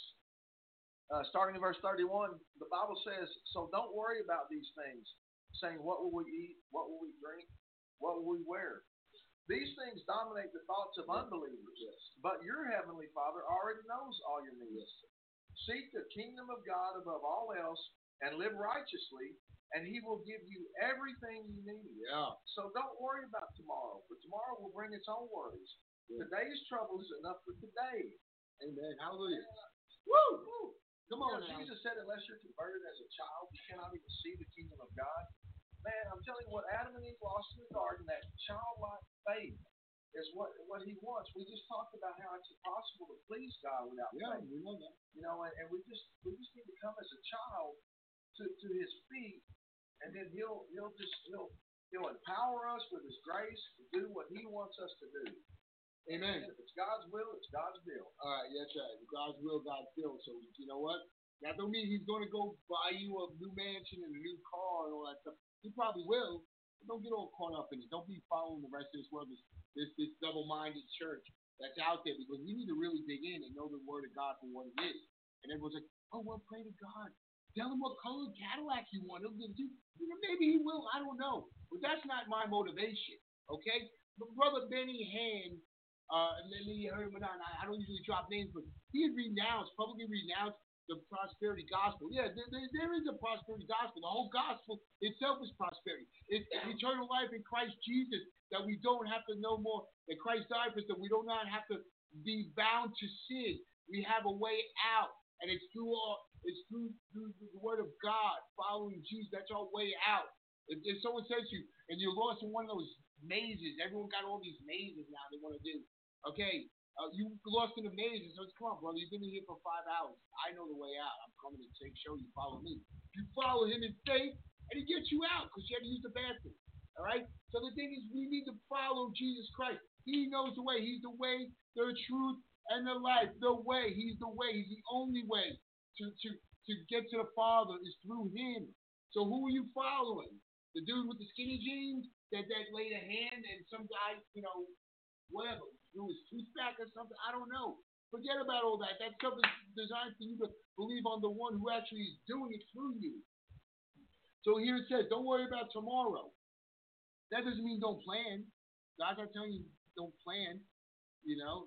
Speaker 3: 6, starting in verse 31, the Bible says, "So don't worry about these things, saying, what will we eat? What will we drink? What will we wear? These things dominate the thoughts of unbelievers, but your heavenly Father already knows all your needs. Seek the kingdom of God above all else and live righteously, and He will give you everything you need."
Speaker 1: Yeah.
Speaker 3: So don't worry about tomorrow, for tomorrow will bring its own worries.
Speaker 1: Yeah.
Speaker 3: Today's trouble is enough for today.
Speaker 1: Amen. Hallelujah.
Speaker 3: Woo! Woo!
Speaker 1: Come on now.
Speaker 3: Jesus said, unless you're converted as a child, you cannot even see the kingdom of God. Man, I'm telling you, what Adam and Eve lost in the garden, that childlike faith, is what He wants. We just talked about how it's impossible to please God without faith.
Speaker 1: We know that.
Speaker 3: You know, and we just need to come as a child to His feet, and then He'll empower us with His grace to do what He wants us to do.
Speaker 1: Amen.
Speaker 3: And if it's God's will, it's God's will.
Speaker 1: All right, that's right. God's will, God's will. So you know what? That don't mean He's going to go buy you a new mansion and a new car and all that stuff. He probably will. But don't get all caught up in it. Don't be following the rest of this world, this double-minded church that's out there, because we need to really dig in and know the Word of God for what it is. And everyone's like, oh, well, pray to God. Tell Him what color Cadillac you want. He'll give it to you. Maybe He will. I don't know. But that's not my motivation. Okay? But Brother Benny Hinn, and then he heard him or not. I don't usually drop names, but he had publicly renounced the prosperity gospel. Yeah, there is a prosperity gospel. The whole gospel itself is prosperity. It's eternal life in Christ Jesus, that we don't have to know more, that Christ died for us, that we do not have to be bound to sin. We have a way out, and it's through the Word of God, following Jesus. That's our way out. If someone says to you, and you're lost in one of those mazes, everyone got all these mazes now they want to do. Okay, you lost in the mazes, so come on, brother. You've been here for 5 hours. I know the way out. I'm coming to show you. Follow me. You follow Him in faith, and He gets you out because you had to use the bathroom. All right. So the thing is, we need to follow Jesus Christ. He knows the way. He's the way, the truth, and the life. The way. He's the way. He's the only way to get to the Father is through Him. So who are you following? The dude with the skinny jeans that laid a hand and some guy, whatever, threw his tooth back or something? I don't know. Forget about all that. That stuff is designed for you to believe on the one who actually is doing it through you. So here it says, don't worry about tomorrow. That doesn't mean don't plan. God's not telling you don't plan. No.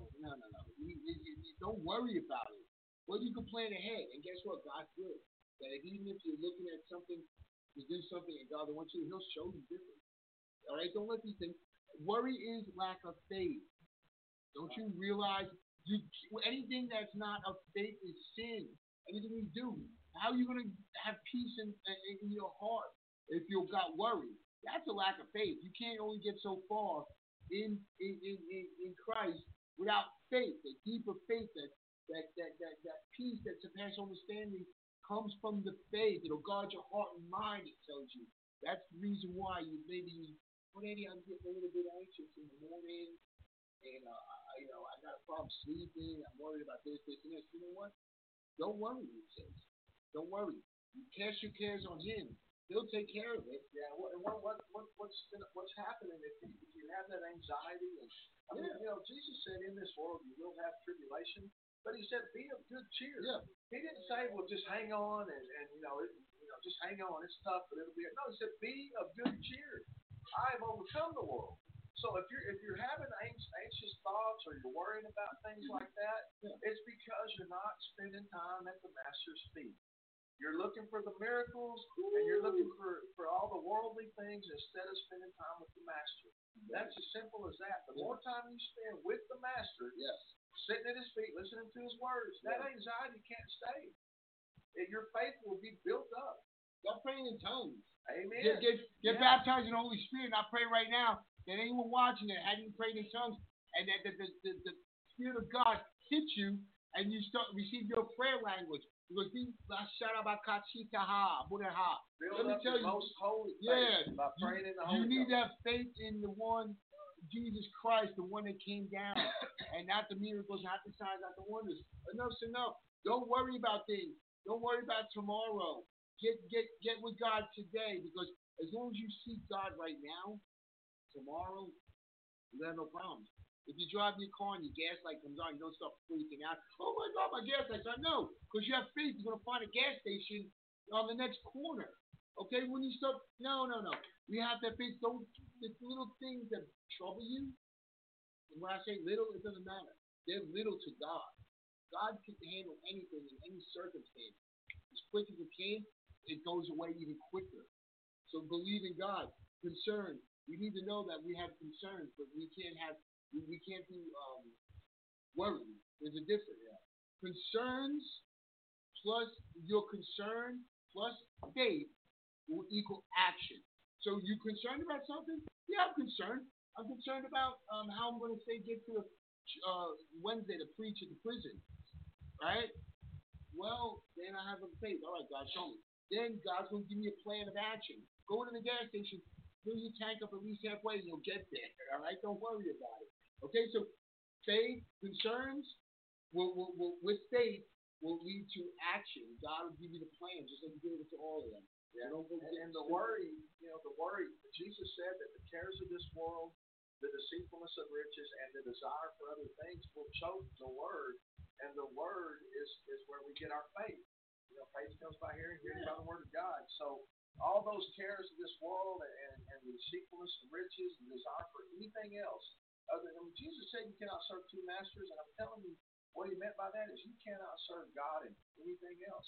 Speaker 1: Don't worry about it. Well, you can plan ahead. And guess what? God's good. That even if you're looking at something, to do something and God wants you, He'll show you different. All right? Don't let these things. Worry is lack of faith. Don't you realize anything that's not of faith is sin? Anything you do, how are you going to have peace in your heart if you've got worry? That's a lack of faith. You can't only get so far in Christ without faith. The deeper faith, that peace that surpasses understanding comes from the faith. It'll guard your heart and mind, it tells you. That's the reason why Eddie, I'm getting a little bit anxious in the morning, and I got a problem sleeping. I'm worried about this, and this. You know what? Don't worry, it says. Don't worry. You cast your cares on Him. He'll take care of it.
Speaker 3: Yeah. What's happening if you have that anxiety? Jesus said, in this world you will have tribulation, but He said, be of good cheer.
Speaker 1: Yeah.
Speaker 3: He didn't say, well, just hang on and just hang on. It's tough, but it'll be. No, He said, be of good cheer. I have overcome the world. So if you're having anxious thoughts or you're worrying about things like that, it's because you're not spending time at the Master's feet. You're looking for the miracles, and you're looking for all the worldly things instead of spending time with the Master. That's as simple as that. The more time you spend with the Master, sitting at His feet, listening to His words, that anxiety can't stay. Your faith will be built up.
Speaker 1: Stop praying in tongues.
Speaker 3: Amen.
Speaker 1: Get baptized in the Holy Spirit. And I pray right now that anyone watching that hadn't prayed in tongues, and that the Spirit of God hits you, and you start receive your prayer language. Because let me tell you,
Speaker 3: most holy faith by praying in the Holy
Speaker 1: you need
Speaker 3: Ghost.
Speaker 1: that faith in the one Jesus Christ, the one that came down, and not the miracles, not the signs, not the wonders. Enough's enough. Don't worry about things. Don't worry about tomorrow. Get with God today, because as long as you seek God right now, tomorrow you have no problems. If you drive your car and your gas light comes on, you don't start freaking out. Oh my God, my gas light's on. No, because you have faith. You're gonna find a gas station on the next corner. Okay, when you start, no. We have that faith. Don't the little things that trouble you. And when I say little, it doesn't matter. They're little to God. God can handle anything in any circumstance. As quick as it came, it goes away even quicker. So believe in God. Concern. We need to know that we have concerns, but we can't be worried. There's a difference. Concerns plus your concern plus faith will equal action. So you concerned about something? Yeah, I'm concerned. I'm concerned about how I'm going to get to Wednesday to preach at the prison. Right? Well, then I have a faith. All right, God, show me. Then God's going to give me a plan of action. Go to the gas station, fill your tank up at least halfway, and you'll get there. All right? Don't worry about it. Okay? So faith, concerns, with faith, will lead to action. God will give you the plan, just like He gave it to all of them.
Speaker 3: Yeah. And the worry, Jesus said that the cares of this world, the deceitfulness of riches, and the desire for other things will choke the word, and the word is where we get our faith. Faith comes by hearing by the word of God. So all those cares of this world and the deceitfulness of riches and desire for anything else, other than Jesus said you cannot serve two masters, and I'm telling you what He meant by that is you cannot serve God and anything else.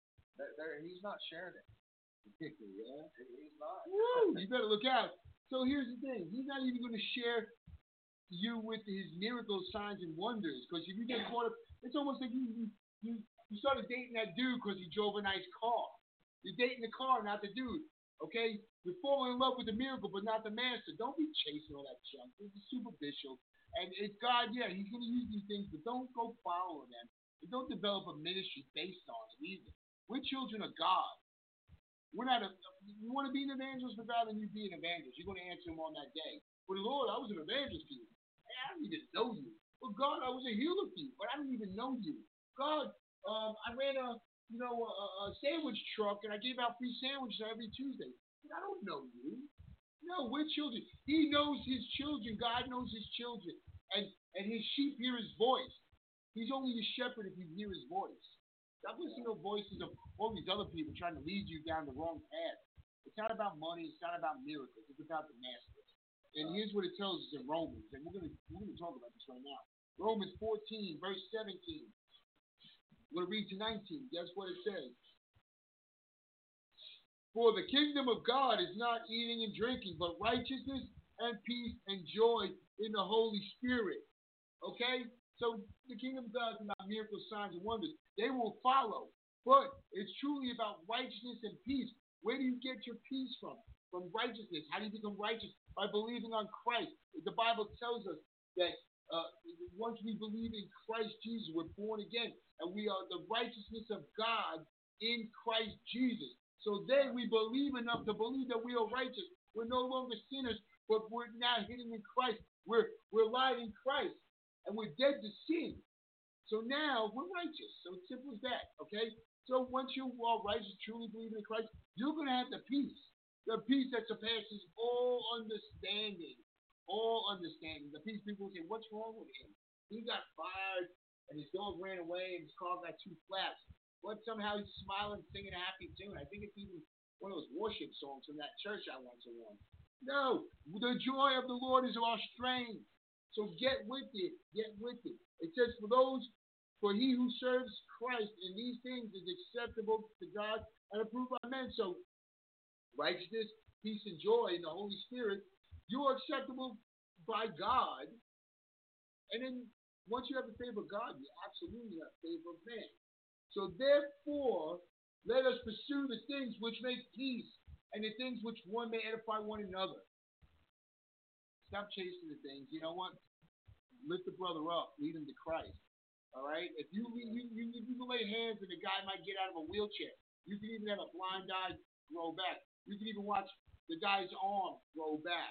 Speaker 3: He's not sharing it.
Speaker 1: Yeah.
Speaker 3: He's not.
Speaker 1: Woo! You better look out. So here's the thing. He's not even going to share you with His miracles, signs, and wonders. Because if you get caught up, it's almost like you started dating that dude because he drove a nice car. You're dating the car, not the dude. Okay? You're falling in love with the miracle, but not the master. Don't be chasing all that junk. This is superficial. And it's God, yeah, He's going to use these things, but don't go follow them. And don't develop a ministry based on it either. We're children of God. We're not you want to be an evangelist for God, then you be an evangelist. You're going to answer Him on that day. But Lord, I was an evangelist for you. Hey, I don't even know you. Well, God, I was a healer for you, but I didn't even know you. God, I ran a sandwich truck, and I gave out free sandwiches every Tuesday. But I don't know you. No, we're children. He knows His children. God knows His children. And His sheep hear His voice. He's only the shepherd if you hear His voice. Stop listening to voices of all these other people trying to lead you down the wrong path. It's not about money. It's not about miracles. It's about the master. And here's what it tells us in Romans. And we're gonna talk about this right now. Romans 14, verse 17. We're going to read to 19. Guess what it says? For the kingdom of God is not eating and drinking, but righteousness and peace and joy in the Holy Spirit. Okay? So the kingdom of God is about miracles, signs, and wonders. They will follow. But it's truly about righteousness and peace. Where do you get your peace from? From righteousness. How do you become righteous? By believing on Christ. The Bible tells us that once we believe in Christ Jesus, we're born again. And we are the righteousness of God in Christ Jesus. So then we believe enough to believe that we are righteous. We're no longer sinners, but we're now hidden in Christ. We're alive in Christ. And we're dead to sin. So now we're righteous. So it's simple as that, okay? So once you are righteous, truly believing in Christ, you're going to have the peace that surpasses all understanding. All understanding. The peace people say, what's wrong with him? He got fired, and his dog ran away, and his car got 2 flaps. But somehow he's smiling, singing a happy tune. I think it's even one of those worship songs from that church I went to one. No, the joy of the Lord is our strength. So get with it. Get with it. It says, for he who serves Christ in these things is acceptable to God and approved by men. So righteousness, peace, and joy in the Holy Spirit, you are acceptable by God. And then once you have the favor of God, you absolutely have the favor of man. So therefore, let us pursue the things which make peace and the things which one may edify one another. Stop chasing the things. You know what? Lift the brother up. Lead him to Christ. All right? If you can lay hands and the guy might get out of a wheelchair. You can even have a blind eye grow back. You can even watch the guy's arm grow back.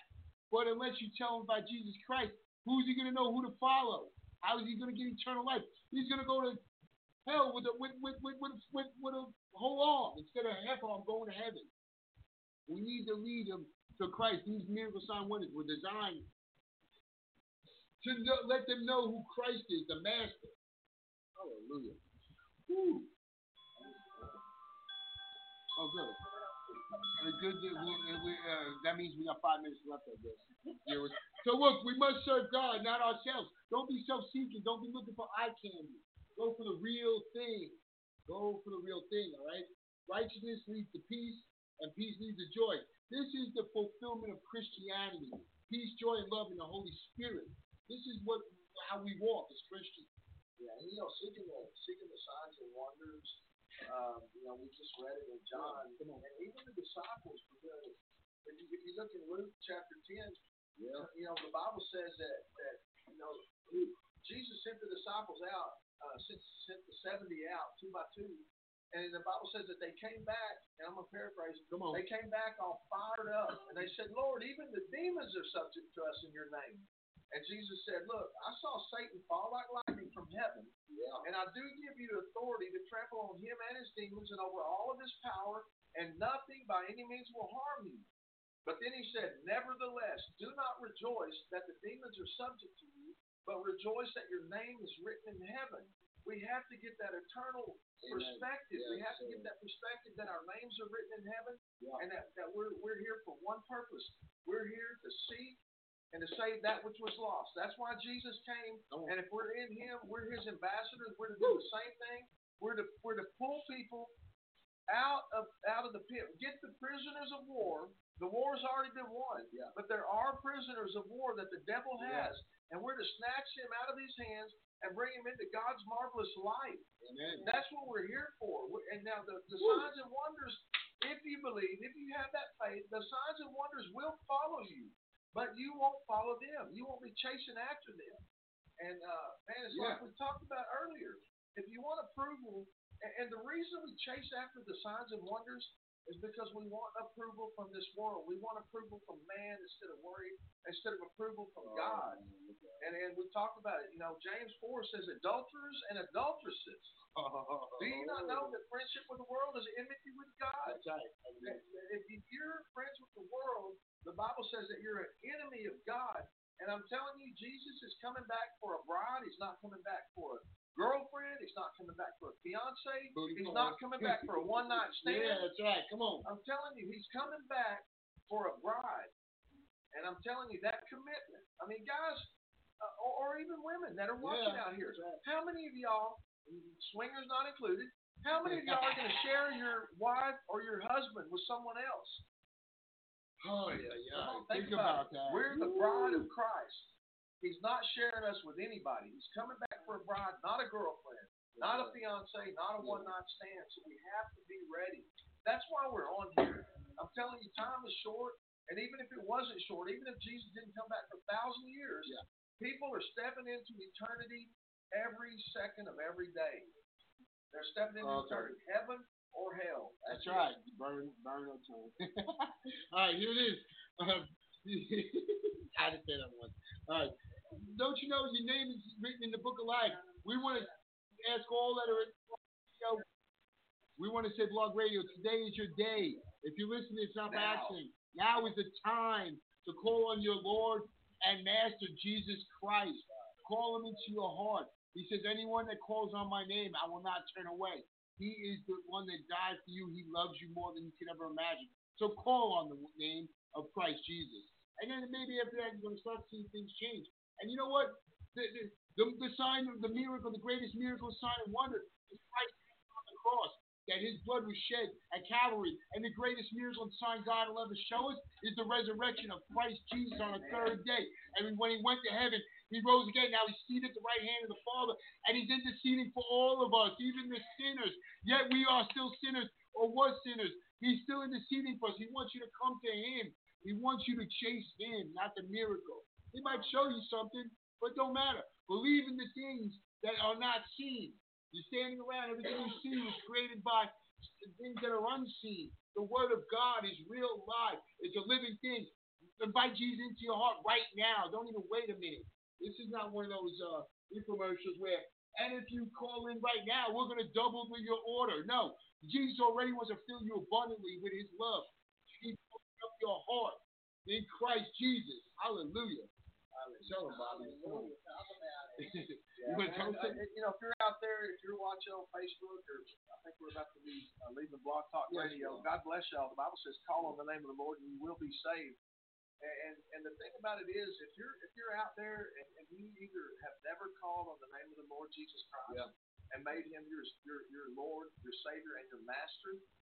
Speaker 1: But unless you tell him about Jesus Christ, who's he going to know who to follow? How is he going to get eternal life? He's going to go to hell with a whole arm instead of half arm going to heaven. We need to lead them to Christ. These miracle sign wonders were designed to let them know who Christ is, the Master. Hallelujah. Woo. Oh, good. Good. That means we got 5 minutes left, I guess. So look, we must serve God, not ourselves. Don't be self-seeking. Don't be looking for eye candy. Go for the real thing. Go for the real thing, all right? Righteousness leads to peace, and peace leads to joy. This is the fulfillment of Christianity. Peace, joy, and love in the Holy Spirit. This is how we walk as Christians.
Speaker 3: Yeah, and seeking the signs and wonders. We just read it in John, and even the disciples. If you look in Luke chapter 10, the Bible says that Jesus sent the disciples out, sent the 70 out 2 by 2, and the Bible says that they came back. And I'm gonna paraphrase. They came back all fired up, and they said, "Lord, even the demons are subject to us in your name." And Jesus said, "Look, I saw Satan fall like lightning from heaven, and I do give you authority to trample on him and his demons and over all of his power, and nothing by any means will harm you." But then he said, "Nevertheless, do not rejoice that the demons are subject to you, but rejoice that your name is written in heaven." We have to get that eternal perspective. We have to get that perspective that our names are written in heaven, and that we're here for one purpose. We're here to seek and to save that which was lost. That's why Jesus came. And if we're in him, we're his ambassadors. We're to do the same thing. We're to pull people out of the pit. Get the prisoners of war. The war's already been won. But there are prisoners of war that the devil has. And we're to snatch him out of his hands and bring him into God's marvelous light. Amen. That's what we're here for. And now the signs and wonders, if you believe, if you have that faith, the signs and wonders will follow you. But you won't follow them. You won't be chasing after them. And, it's like we talked about earlier. If you want approval, and the reason we chase after the signs and wonders is because we want approval from this world. We want approval from man instead of approval from God. And we talked about it. James 4 says adulterers and adulteresses. Do you not know that friendship with the world is enmity with God?
Speaker 1: That's right.
Speaker 3: If you're friends with the world, the Bible says that you're an enemy of God. And I'm telling you, Jesus is coming back for a bride. He's not coming back for a girlfriend. He's not coming back for a fiance. He's not coming back for a one-night stand.
Speaker 1: Yeah, that's right. Come on.
Speaker 3: I'm telling you, he's coming back for a bride. And I'm telling you, that commitment. I mean, guys, or even women that are watching out here. Right. How many of y'all, swingers not included, how many of y'all are going to share your wife or your husband with someone else?
Speaker 1: Oh, yeah.
Speaker 3: Think about that. We're the bride of Christ. He's not sharing us with anybody. He's coming back for a bride, not a girlfriend, not a fiance, not a one-night stand. So we have to be ready. That's why we're on here. I'm telling you, time is short. And even if it wasn't short, even if Jesus didn't come back for 1,000 years, people are stepping into eternity every second of every day. They're stepping into eternity, heaven or hell.
Speaker 1: That's right. Burn or turn. All right, here it is. I had to say that once. All right. Don't you know your name is written in the book of life? We want to ask all that are, we want to say Blog Radio, today is your day. If you listen, it's not by accident. Now is the time to call on your Lord and Master Jesus Christ. Call him into your heart. He says, anyone that calls on my name, I will not turn away. He is the one that died for you. He loves you more than you can ever imagine. So call on the name of Christ Jesus. And then maybe after that, you're going to start seeing things change. And you know what? The sign of the miracle, the greatest miracle, sign, and wonder is Christ on the cross. That his blood was shed at Calvary. And the greatest miracle and sign God will ever show us is the resurrection of Christ Jesus on the third day. And when he went to heaven, he rose again. Now he's seated at the right hand of the Father. And he's interceding for all of us, even the sinners. Yet we are still sinners or was sinners. He's still interceding for us. He wants you to come to him. He wants you to chase him, not the miracle. He might show you something, but it don't matter. Believe in the things that are not seen. You're standing around, everything you see was created by things that are unseen. The Word of God is real life. It's a living thing. invite Jesus into your heart right now. Don't even wait a minute. This is not one of those infomercials where, and if you call in right now, we're going to double your order. No, Jesus already wants to fill you abundantly with his love. He's opening up your heart in Christ Jesus. Hallelujah. Tell him, Bobby.
Speaker 3: Yeah, man, if you're out there, if you're watching on Facebook, or I think we're about to be leaving Blog Talk Radio, God bless y'all. The Bible says, "Call on the name of the Lord, and you will be saved." And the thing about it is, if you're out there and you either have never called on the name of the Lord Jesus Christ and made him your Lord, your Savior, and your Master,